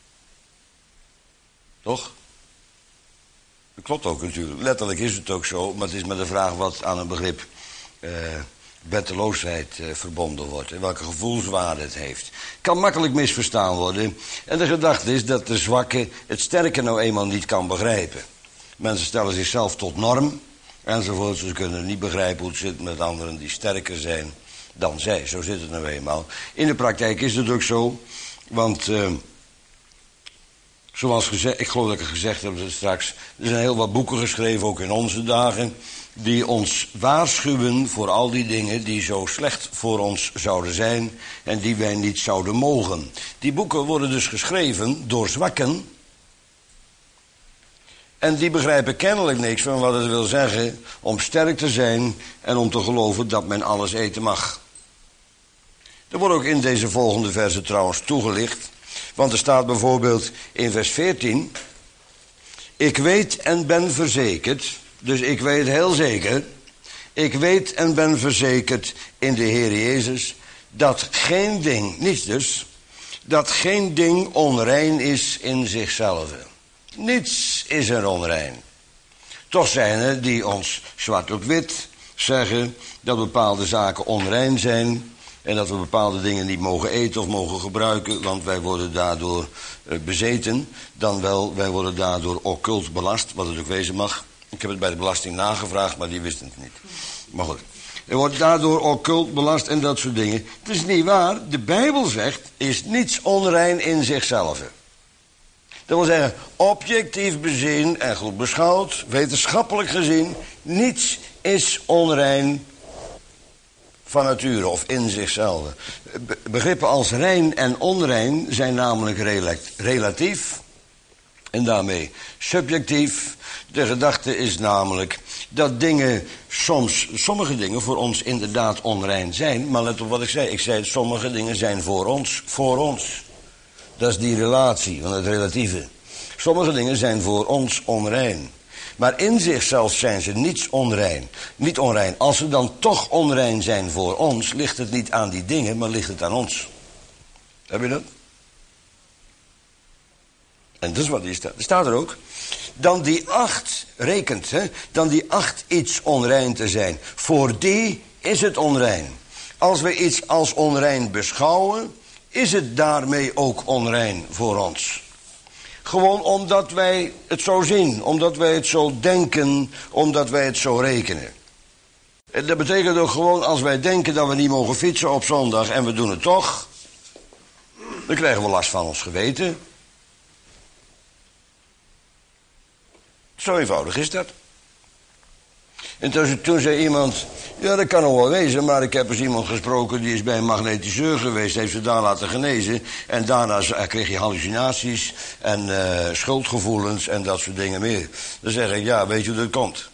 S1: Toch? Dat klopt ook natuurlijk. Letterlijk is het ook zo, maar het is maar de vraag wat aan een begrip wetteloosheid verbonden wordt en welke gevoelswaarde het heeft. Kan makkelijk misverstaan worden. En de gedachte is dat de zwakke het sterke nou eenmaal niet kan begrijpen. Mensen stellen zichzelf tot norm enzovoort. Ze kunnen niet begrijpen hoe het zit met anderen die sterker zijn dan zij. Zo zit het nou eenmaal. In de praktijk is het ook zo, want zoals gezegd, ik geloof dat ik het gezegd heb straks, er zijn heel wat boeken geschreven, ook in onze dagen, die ons waarschuwen voor al die dingen die zo slecht voor ons zouden zijn en die wij niet zouden mogen. Die boeken worden dus geschreven door zwakken en die begrijpen kennelijk niks van wat het wil zeggen om sterk te zijn en om te geloven dat men alles eten mag. Er wordt ook in deze volgende versen trouwens toegelicht, want er staat bijvoorbeeld in vers 14, ik weet en ben verzekerd, dus ik weet heel zeker, ik weet en ben verzekerd in de Heer Jezus, dat geen ding, niets dus, dat geen ding onrein is in zichzelf. Niets is er onrein. Toch zijn er die ons zwart op wit zeggen dat bepaalde zaken onrein zijn en dat we bepaalde dingen niet mogen eten of mogen gebruiken, want wij worden daardoor bezeten. Dan wel, wij worden daardoor occult belast, wat het ook wezen mag. Ik heb het bij de belasting nagevraagd, maar die wisten het niet. Maar goed, er wordt daardoor occult belast en dat soort dingen. Het is niet waar, de Bijbel zegt, is niets onrein in zichzelf. Dat wil zeggen, objectief bezien en goed beschouwd, wetenschappelijk gezien, niets is onrein van nature of in zichzelf. Begrippen als rein en onrein zijn namelijk relatief en daarmee subjectief. De gedachte is namelijk dat dingen sommige dingen voor ons inderdaad onrein zijn, maar let op wat ik zei. Ik zei sommige dingen zijn voor ons. Dat is die relatie van het relatieve. Sommige dingen zijn voor ons onrein. Maar in zichzelf zijn ze niet onrein. Als ze dan toch onrein zijn voor ons, ligt het niet aan die dingen, maar ligt het aan ons. Heb je dat? En dat is wat hier staat. Er staat er ook. Dan die acht rekent, dan die acht iets onrein te zijn. Voor die is het onrein. Als we iets als onrein beschouwen, is het daarmee ook onrein voor ons. Gewoon omdat wij het zo zien, omdat wij het zo denken, omdat wij het zo rekenen. En dat betekent ook gewoon, als wij denken dat we niet mogen fietsen op zondag en we doen het toch, dan krijgen we last van ons geweten. Zo eenvoudig is dat. En toen zei iemand, ja, dat kan nog wel wezen, maar ik heb eens iemand gesproken die is bij een magnetiseur geweest, heeft ze daar laten genezen. En daarna kreeg je hallucinaties en schuldgevoelens en dat soort dingen meer. Dan zeg ik, ja, weet je hoe dat komt?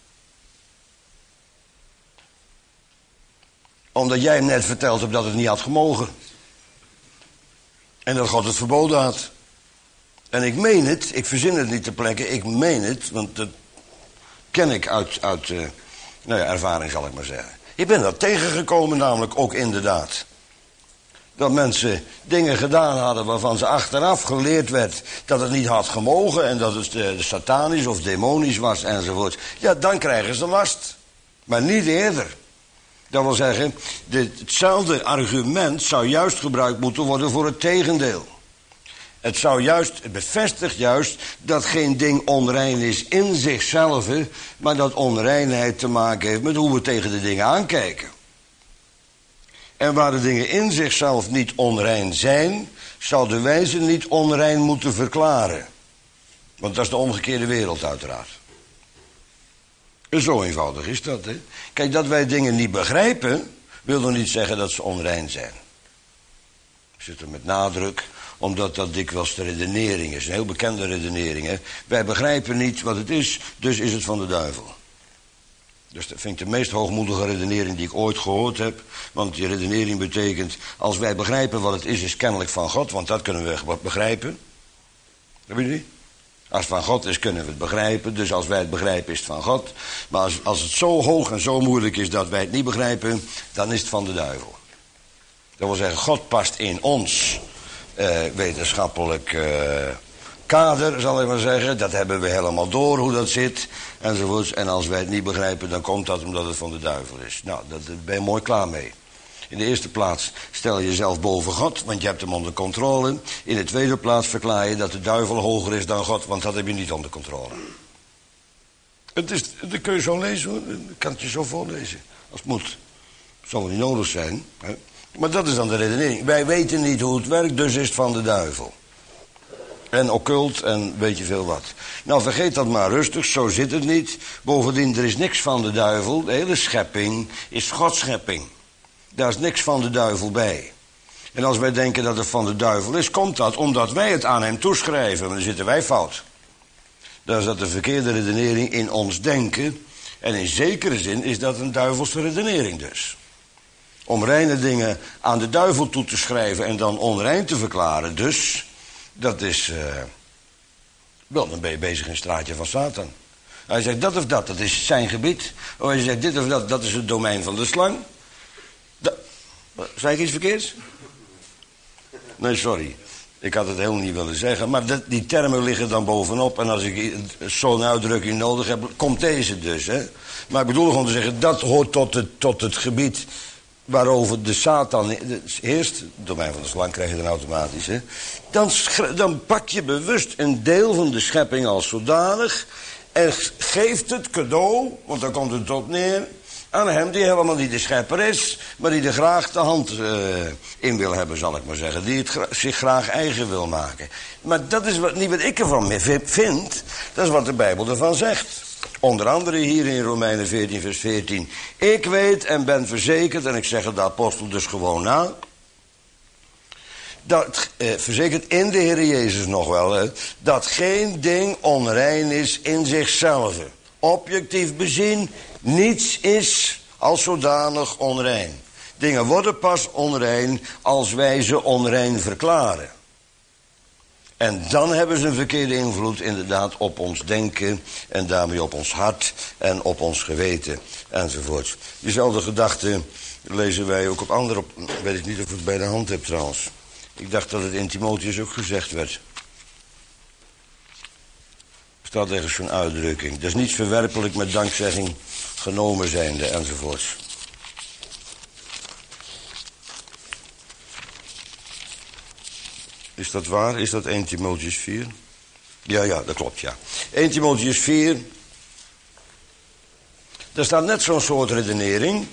S1: Omdat jij hem net verteld hebt dat het niet had gemogen. En dat God het verboden had. En ik meen het, ik verzin het niet ter plekke, ik meen het, want dat ken ik uit ervaring, zal ik maar zeggen. Ik ben dat tegengekomen, namelijk ook inderdaad. Dat mensen dingen gedaan hadden waarvan ze achteraf geleerd werd dat het niet had gemogen en dat het satanisch of demonisch was enzovoort. Ja, dan krijgen ze last. Maar niet eerder. Dat wil zeggen, hetzelfde argument zou juist gebruikt moeten worden voor het tegendeel. Het bevestigt juist dat geen ding onrein is in zichzelf, maar dat onreinheid te maken heeft met hoe we tegen de dingen aankijken. En waar de dingen in zichzelf niet onrein zijn, zouden wij ze niet onrein moeten verklaren. Want dat is de omgekeerde wereld uiteraard. En zo eenvoudig is dat, hè. Kijk, dat wij dingen niet begrijpen, wil nog niet zeggen dat ze onrein zijn. Ik zit er met nadruk, omdat dat dikwijls de redenering is. Een heel bekende redenering, hè. Wij begrijpen niet wat het is, dus is het van de duivel. Dus dat vind ik de meest hoogmoedige redenering die ik ooit gehoord heb. Want die redenering betekent, als wij begrijpen wat het is kennelijk van God. Want dat kunnen we begrijpen. Heb je die? Als het van God is, kunnen we het begrijpen. Dus als wij het begrijpen, is het van God. Maar als het zo hoog en zo moeilijk is dat wij het niet begrijpen, dan is het van de duivel. Dat wil zeggen, God past in ons wetenschappelijk kader, zal ik maar zeggen. Dat hebben we helemaal door, hoe dat zit, enzovoorts. En als wij het niet begrijpen, dan komt dat omdat het van de duivel is. Nou, daar ben je mooi klaar mee. In de eerste plaats stel je jezelf boven God, want je hebt hem onder controle. In de tweede plaats verklaar je dat de duivel hoger is dan God, want dat heb je niet onder controle. Dat kun je zo lezen, hoor. Ik kan het je zo voorlezen, als het moet. Het zal wel niet nodig zijn, hè? Maar dat is dan de redenering. Wij weten niet hoe het werkt, dus is het van de duivel. En occult en weet je veel wat. Nou, vergeet dat maar rustig, zo zit het niet. Bovendien, er is niks van de duivel. De hele schepping is Gods schepping. Daar is niks van de duivel bij. En als wij denken dat het van de duivel is, komt dat omdat wij het aan hem toeschrijven. Maar dan zitten wij fout. Dan is dat de verkeerde redenering in ons denken. En in zekere zin is dat een duivelse redenering dus. Om reine dingen aan de duivel toe te schrijven en dan onrein te verklaren. Dus, dat is, wel, dan ben je bezig in het straatje van Satan. Hij zegt dat of dat is zijn gebied. Of hij zegt dit of dat is het domein van de slang. Zei ik iets verkeerds? Nee, sorry. Ik had het helemaal niet willen zeggen. Maar die termen liggen dan bovenop. En als ik zo'n uitdrukking nodig heb, komt deze dus. Hè? Maar ik bedoel gewoon te zeggen, dat hoort tot het gebied waarover de Satan heerst. Het domein van de slang krijg je dan automatisch. Hè? Dan pak je bewust een deel van de schepping als zodanig. En geeft het cadeau, want daar komt het op neer, aan hem die helemaal niet de schepper is, maar die er graag de hand in wil hebben, zal ik maar zeggen. Die het zich graag eigen wil maken. Maar dat is niet wat ik ervan vind, dat is wat de Bijbel ervan zegt. Onder andere hier in Romeinen 14 vers 14. Ik weet en ben verzekerd, en ik zeg het de apostel dus gewoon na, dat, verzekerd in de Heer Jezus nog wel, hè, dat geen ding onrein is in zichzelf. Objectief bezien, niets is als zodanig onrein. Dingen worden pas onrein als wij ze onrein verklaren. En dan hebben ze een verkeerde invloed inderdaad op ons denken en daarmee op ons hart en op ons geweten enzovoort. Diezelfde gedachte lezen wij ook op andere, weet ik niet of ik het bij de hand heb trouwens. Ik dacht dat het in Timotheus ook gezegd werd. Er staat ergens zo'n uitdrukking. Dat is niet verwerpelijk met dankzegging genomen zijnde enzovoorts. Is dat waar? Is dat 1 Timotheus 4? Ja, dat klopt, ja. 1 Timotheus 4. Daar staat net zo'n soort redenering.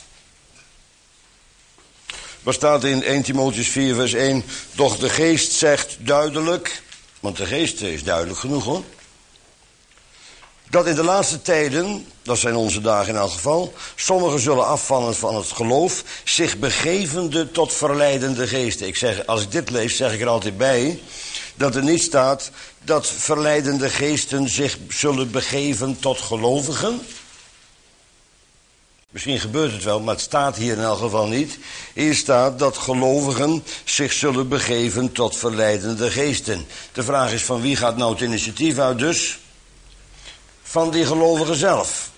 S1: Wat staat in 1 Timotheus 4 vers 1? Doch de geest zegt duidelijk, want de geest is duidelijk genoeg hoor. dat in de laatste tijden, dat zijn onze dagen in elk geval, sommigen zullen afvallen van het geloof, zich begevende tot verleidende geesten. Ik zeg, als ik dit lees, zeg ik er altijd bij dat er niet staat dat verleidende geesten zich zullen begeven tot gelovigen. Misschien gebeurt het wel, maar het staat hier in elk geval niet. Hier staat dat gelovigen zich zullen begeven tot verleidende geesten. De vraag is, van wie gaat nou het initiatief uit dus? Van die gelovigen zelf.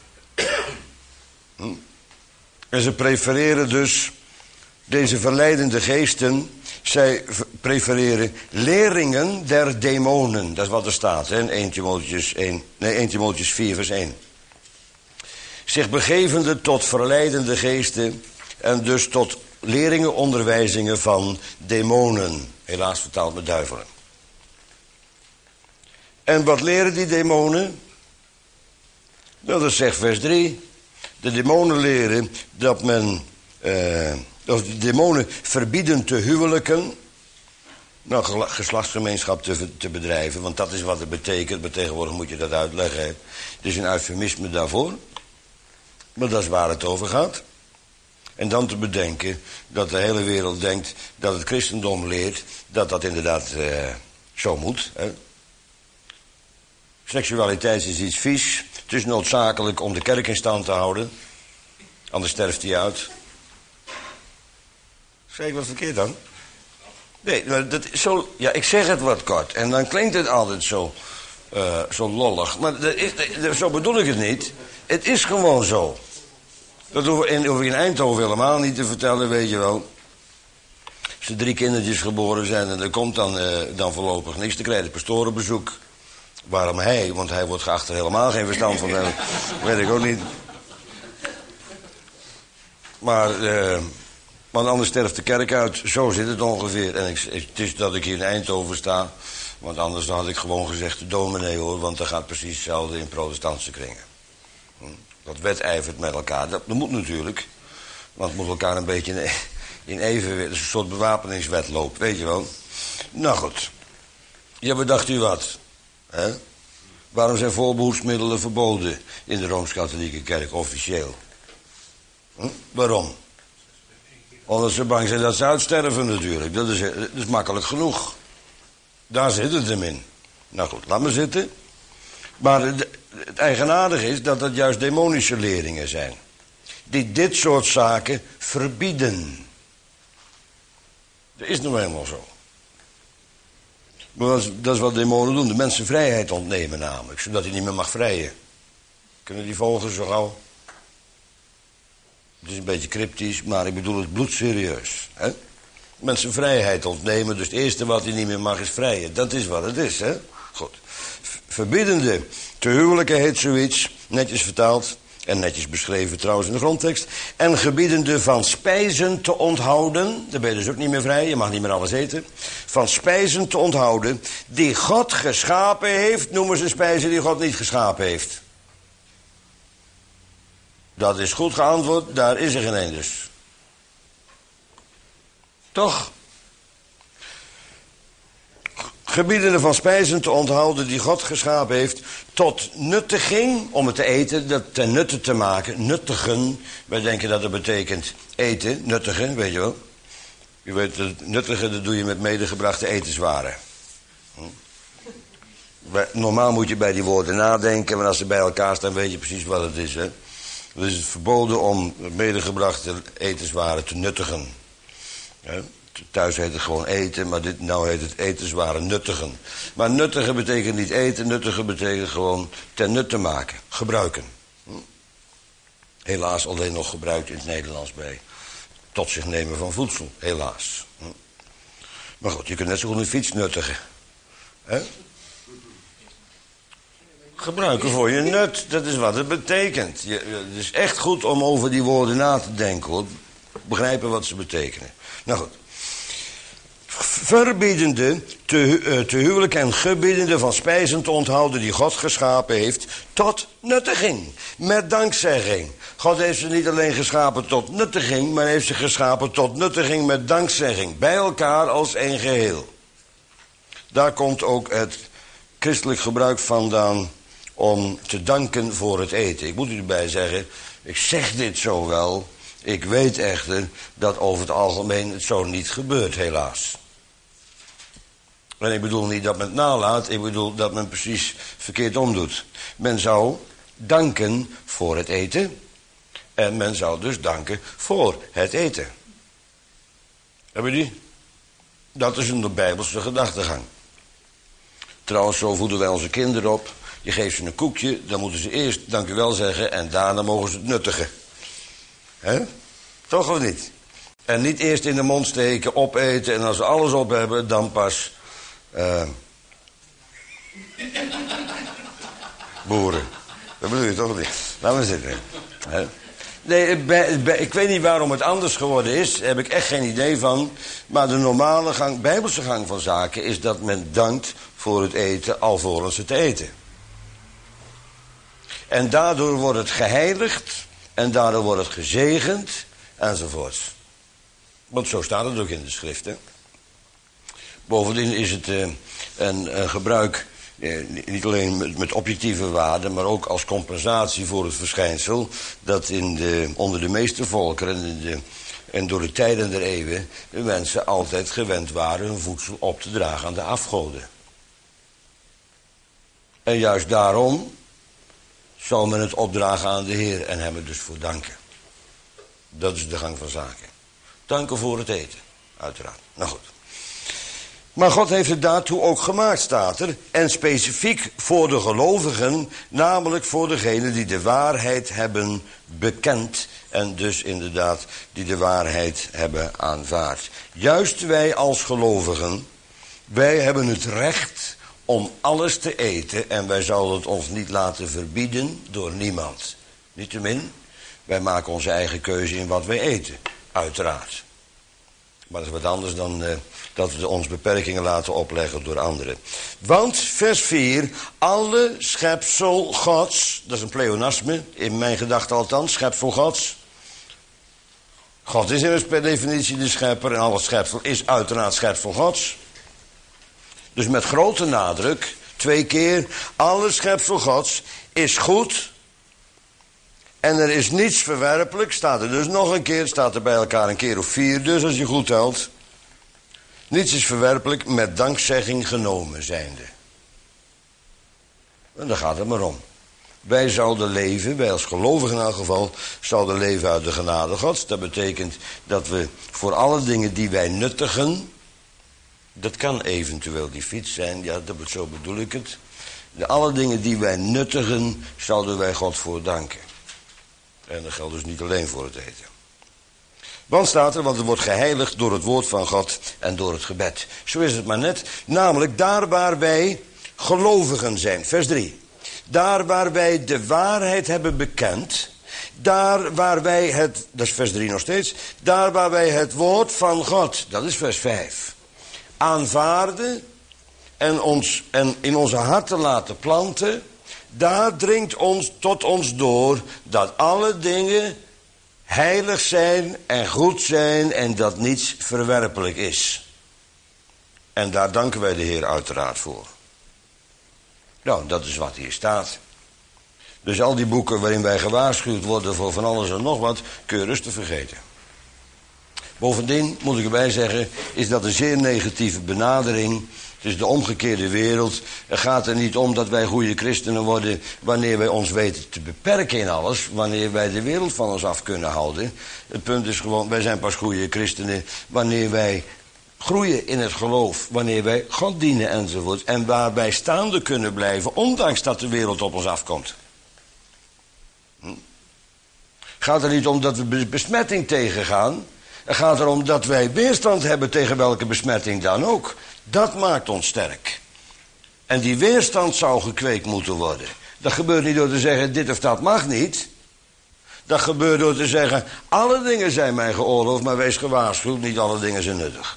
S1: En ze prefereren dus deze verleidende geesten. Zij prefereren leringen der demonen. Dat is wat er staat, hè? 1 Timotheüs 4 vers 1. Zich begevende tot verleidende geesten en dus tot leringen, onderwijzingen van demonen. Helaas vertaald met duivelen. En wat leren die demonen? Nou, dat zegt vers 3. De demonen leren dat men... of de demonen verbieden te huwelijken. Nou, geslachtsgemeenschap te bedrijven. Want dat is wat het betekent. Maar tegenwoordig moet je dat uitleggen. Het is een eufemisme daarvoor. Maar dat is waar het over gaat. En dan te bedenken dat de hele wereld denkt dat het christendom leert dat dat inderdaad zo moet. Hè? Seksualiteit is iets vies. Het is noodzakelijk om de kerk in stand te houden. Anders sterft hij uit. Zeg ik wat verkeerd dan? Nee, dat is zo, ja, ik zeg het wat kort. En dan klinkt het altijd zo lollig. Maar zo bedoel ik het niet. Het is gewoon zo. Dat hoef ik in Eindhoven helemaal niet te vertellen, weet je wel. Als er 3 kindertjes geboren zijn en er komt dan voorlopig niks, dan krijgt de pastorenbezoek. Waarom hij? Want hij wordt geacht er helemaal geen verstand van hebben. Weet ik ook niet. Maar want anders sterft de kerk uit. Zo zit het ongeveer. En het is dat ik hier in Eindhoven sta. Want anders had ik gewoon gezegd de dominee hoor. Want dat gaat precies hetzelfde in protestantse kringen. Dat wedijvert met elkaar. Dat moet natuurlijk. Want het moet elkaar een beetje in evenwicht. Het is een soort bewapeningswedloop. Weet je wel. Nou goed. Ja, bedacht u wat? Hè? Waarom zijn voorbehoedsmiddelen verboden in de Rooms-Katholieke Kerk officieel? Waarom? Omdat ze bang zijn dat ze uitsterven natuurlijk. Dat is makkelijk genoeg. Daar zit het hem in. Nou goed, laat maar zitten. Maar het eigenaardige is dat het juist demonische leerlingen zijn. Die dit soort zaken verbieden. Dat is nou helemaal zo. Maar dat is wat demonen doen. De mensen vrijheid ontnemen namelijk. Zodat hij niet meer mag vrijen. Kunnen die volgen zo gauw? Het is een beetje cryptisch, maar ik bedoel het bloedserieus. Hè? Mensen vrijheid ontnemen, dus het eerste wat hij niet meer mag is vrijen. Dat is wat het is, hè? Goed. Verbiedende te huwelijken heet zoiets, netjes vertaald en netjes beschreven trouwens in de grondtekst. En gebiedende van spijzen te onthouden, dan ben je dus ook niet meer vrij, je mag niet meer alles eten. Van spijzen te onthouden die God geschapen heeft, noemen ze spijzen die God niet geschapen heeft. Dat is goed geantwoord, daar is er geen een dus. Toch? Gebiedende van spijzen te onthouden die God geschapen heeft, tot nuttiging, om het te eten, dat ten nutte te maken, nuttigen. Wij denken dat dat betekent eten, nuttigen, weet je wel. Je weet, het nuttigen, dat doe je met medegebrachte etenswaren. Normaal moet je bij die woorden nadenken, maar als ze bij elkaar staan, weet je precies wat het is, hè. Dus het is verboden om medegebrachte etenswaren te nuttigen. Ja, thuis heet het gewoon eten, maar nou heet het etenswaren nuttigen. Maar nuttigen betekent niet eten, nuttigen betekent gewoon ten nut te maken, gebruiken. Helaas alleen nog gebruikt in het Nederlands bij tot zich nemen van voedsel, helaas. Maar goed, je kunt net zo goed een fiets nuttigen. Hè? Gebruiken voor je nut, dat is wat het betekent. Het is echt goed om over die woorden na te denken, hoor. Begrijpen wat ze betekenen. Nou goed. Verbiedende te huwelijk en gebiedende van spijzen te onthouden die God geschapen heeft tot nuttiging. Met dankzegging. God heeft ze niet alleen geschapen tot nuttiging, maar heeft ze geschapen tot nuttiging met dankzegging. Bij elkaar als één geheel. Daar komt ook het christelijk gebruik vandaan om te danken voor het eten. Ik moet u erbij zeggen, ik zeg dit zo wel. Ik weet echter dat over het algemeen het zo niet gebeurt, helaas. En ik bedoel niet dat men het nalaat, ik bedoel dat men precies verkeerd omdoet. Men zou danken voor het eten. En men zou dus danken voor het eten. Hebben jullie? Dat is een Bijbelse gedachtegang. Trouwens, zo voeden wij onze kinderen op. Je geeft ze een koekje, dan moeten ze eerst dank u wel zeggen en daarna mogen ze het nuttigen. Hè? Toch of niet? En niet eerst in de mond steken, opeten en als ze alles op hebben, dan pas... boeren. Dat bedoel je toch niet? Laat maar zitten. Hè? Nee, ik weet niet waarom het anders geworden is. Daar heb ik echt geen idee van. Maar de normale Bijbelse gang van zaken is dat men dankt voor het eten alvorens het te eten. En daardoor wordt het geheiligd. En daardoor wordt het gezegend. Enzovoorts. Want zo staat het ook in de schrift. Hè? Bovendien is het een gebruik... niet alleen met objectieve waarde, maar ook als compensatie voor het verschijnsel... dat onder de meeste volkeren en door de tijden der eeuwen... de mensen altijd gewend waren hun voedsel op te dragen aan de afgoden. En juist daarom zal men het opdragen aan de Heer en hem er dus voor danken. Dat is de gang van zaken. Danken voor het eten, uiteraard. Nou goed. Maar God heeft het daartoe ook gemaakt, staat er. En specifiek voor de gelovigen, namelijk voor degenen die de waarheid hebben bekend. En dus inderdaad die de waarheid hebben aanvaard. Juist wij als gelovigen, wij hebben het recht om alles te eten. En wij zouden het ons niet laten verbieden door niemand. Niettemin, wij maken onze eigen keuze in wat wij eten, uiteraard. Maar dat is wat anders dan dat we ons beperkingen laten opleggen door anderen. Want, vers 4, alle schepsel Gods, dat is een pleonasme, in mijn gedachte althans, schepsel Gods. God is immers per definitie de schepper en alle schepsel is uiteraard schepsel Gods. Dus met grote nadruk, 2 keer, alle schepsel Gods is goed. En er is niets verwerpelijk, staat er dus nog een keer, staat er bij elkaar een keer of 4, dus als je goed telt. Niets is verwerpelijk met dankzegging genomen zijnde. En daar gaat het maar om. Wij zouden leven, wij als gelovigen in elk geval, zouden leven uit de genade Gods. Dat betekent dat we voor alle dingen die wij nuttigen, dat kan eventueel die fiets zijn, ja, zo bedoel ik het. Alle dingen die wij nuttigen, zouden wij God voor danken. En dat geldt dus niet alleen voor het eten. Want staat er, want het wordt geheiligd door het woord van God en door het gebed. Zo is het maar net. Namelijk daar waar wij gelovigen zijn. Vers 3. Daar waar wij de waarheid hebben bekend. Daar waar wij het, dat is vers 3 nog steeds. Daar waar wij het woord van God, dat is vers 5. Aanvaarden en in onze harten laten planten. Daar dringt tot ons door dat alle dingen heilig zijn en goed zijn en dat niets verwerpelijk is. En daar danken wij de Heer uiteraard voor. Nou, dat is wat hier staat. Dus al die boeken waarin wij gewaarschuwd worden voor van alles en nog wat, kun je rustig vergeten. Bovendien, moet ik erbij zeggen, is dat een zeer negatieve benadering. Het is de omgekeerde wereld. Het gaat er niet om dat wij goede christenen worden wanneer wij ons weten te beperken in alles. Wanneer wij de wereld van ons af kunnen houden. Het punt is gewoon, wij zijn pas goede christenen wanneer wij groeien in het geloof. Wanneer wij God dienen enzovoort. En waarbij staande kunnen blijven, ondanks dat de wereld op ons afkomt. Het gaat er niet om dat we besmetting tegengaan. Het gaat erom dat wij weerstand hebben tegen welke besmetting dan ook. Dat maakt ons sterk. En die weerstand zou gekweekt moeten worden. Dat gebeurt niet door te zeggen, dit of dat mag niet. Dat gebeurt door te zeggen, alle dingen zijn mij geoorloofd, maar wees gewaarschuwd, niet alle dingen zijn nuttig.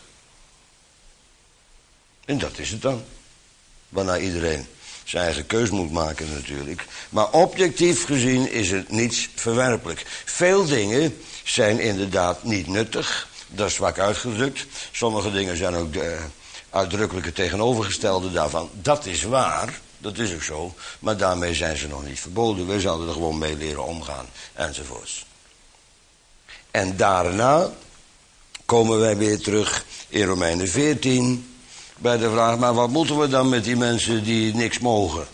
S1: En dat is het dan. Waarna iedereen zijn eigen keus moet maken natuurlijk. Maar objectief gezien is het niets verwerpelijk. Veel dingen zijn inderdaad niet nuttig. Dat is zwak uitgedrukt. Sommige dingen zijn ook de uitdrukkelijke tegenovergestelde daarvan. Dat is waar. Dat is ook zo. Maar daarmee zijn ze nog niet verboden. Wij zouden er gewoon mee leren omgaan. Enzovoorts. En daarna komen wij weer terug in Romeinen 14. Bij de vraag, maar wat moeten we dan met die mensen die niks mogen?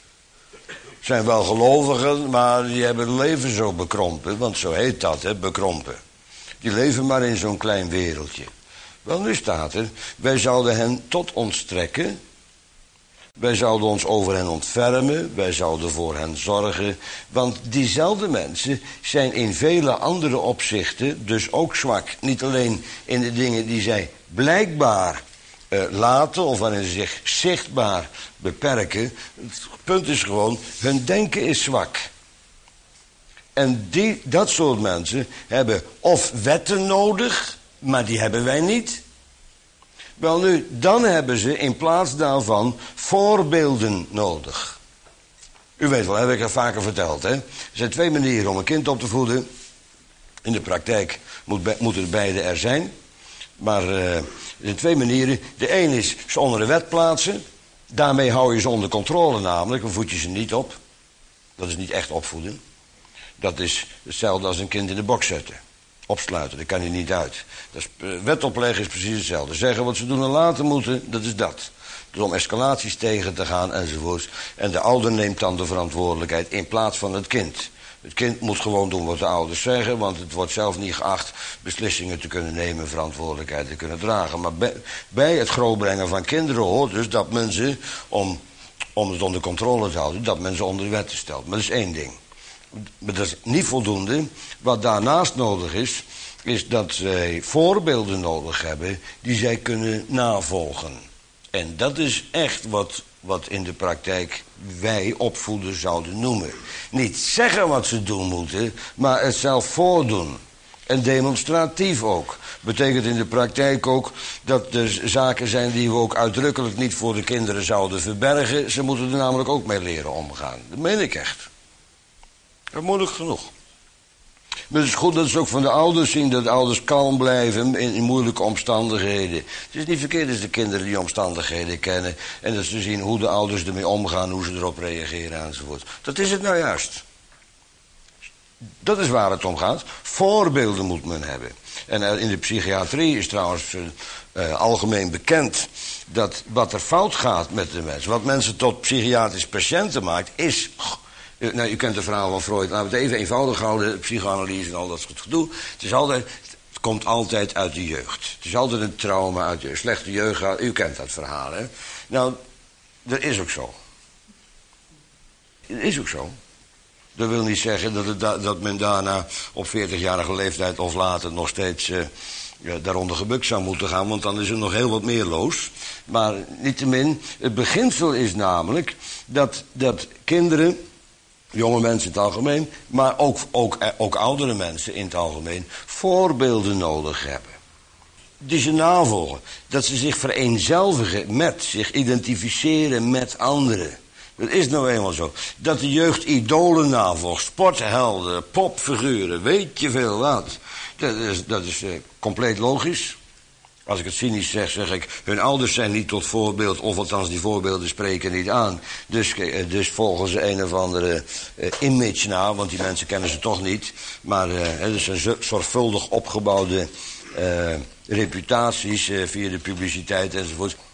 S1: Zijn wel gelovigen, maar die hebben het leven zo bekrompen. Want zo heet dat, hè, bekrompen. Die leven maar in zo'n klein wereldje. Wel, nu staat er, wij zouden hen tot ons trekken. Wij zouden ons over hen ontfermen. Wij zouden voor hen zorgen. Want diezelfde mensen zijn in vele andere opzichten dus ook zwak. Niet alleen in de dingen die zij blijkbaar laten of waarin ze zich zichtbaar beperken. Het punt is gewoon, hun denken is zwak. En dat soort mensen hebben of wetten nodig, maar die hebben wij niet. Wel nu, dan hebben ze in plaats daarvan voorbeelden nodig. U weet wel, heb ik er vaker verteld, hè? Er zijn 2 manieren om een kind op te voeden. In de praktijk moeten er beide er zijn. Maar er zijn 2 manieren. De een is ze onder de wet plaatsen. Daarmee hou je ze onder controle namelijk, dan voed je ze niet op. Dat is niet echt opvoeden. Dat is hetzelfde als een kind in de box zetten. Opsluiten, daar kan hij niet uit. Wet opleggen is precies hetzelfde. Zeggen wat ze doen en laten moeten, dat is dat. Dus om escalaties tegen te gaan enzovoorts. En de ouder neemt dan de verantwoordelijkheid in plaats van het kind. Het kind moet gewoon doen wat de ouders zeggen, want het wordt zelf niet geacht beslissingen te kunnen nemen, verantwoordelijkheid te kunnen dragen. Maar bij het grootbrengen van kinderen hoort dus dat men ze, om het onder controle te houden, dat men ze onder de wetten stelt. Maar dat is 1 ding. Maar dat is niet voldoende. Wat daarnaast nodig is dat zij voorbeelden nodig hebben die zij kunnen navolgen. En dat is echt wat in de praktijk wij opvoeden zouden noemen. Niet zeggen wat ze doen moeten, maar het zelf voordoen. En demonstratief ook. Betekent in de praktijk ook dat er zaken zijn die we ook uitdrukkelijk niet voor de kinderen zouden verbergen. Ze moeten er namelijk ook mee leren omgaan. Dat meen ik echt. Dat is moeilijk genoeg. Maar het is goed dat ze ook van de ouders zien dat de ouders kalm blijven in moeilijke omstandigheden. Het is niet verkeerd als de kinderen die omstandigheden kennen en dat ze zien hoe de ouders ermee omgaan, hoe ze erop reageren enzovoort. Dat is het nou juist. Dat is waar het om gaat. Voorbeelden moet men hebben. En in de psychiatrie is trouwens algemeen bekend dat wat er fout gaat met de mensen, wat mensen tot psychiatrische patiënten maakt, is... Nou, u kent het verhaal van Freud. Laten we het even eenvoudig houden. Psychoanalyse en al dat soort gedoe. Het komt altijd uit de jeugd. Het is altijd een trauma uit de slechte jeugd. U kent dat verhaal, hè? Nou, dat is ook zo. Het is ook zo. Dat wil niet zeggen dat men daarna op 40-jarige leeftijd of later nog steeds daaronder gebukt zou moeten gaan. Want dan is er nog heel wat meer los. Maar niettemin, het beginsel is namelijk dat kinderen... Jonge mensen in het algemeen, maar ook oudere mensen in het algemeen... voorbeelden nodig hebben. Die ze navolgen. Dat ze zich vereenzelvigen met, zich identificeren met anderen. Dat is nou eenmaal zo. Dat de jeugd idolen navolgt, sporthelden, popfiguren, weet je veel wat. Dat is compleet logisch. Als ik het cynisch zeg ik, hun ouders zijn niet tot voorbeeld, of althans die voorbeelden spreken niet aan. Dus volgen ze een of andere image na, want die mensen kennen ze toch niet. Maar het is een zorgvuldig opgebouwde reputaties via de publiciteit enzovoort.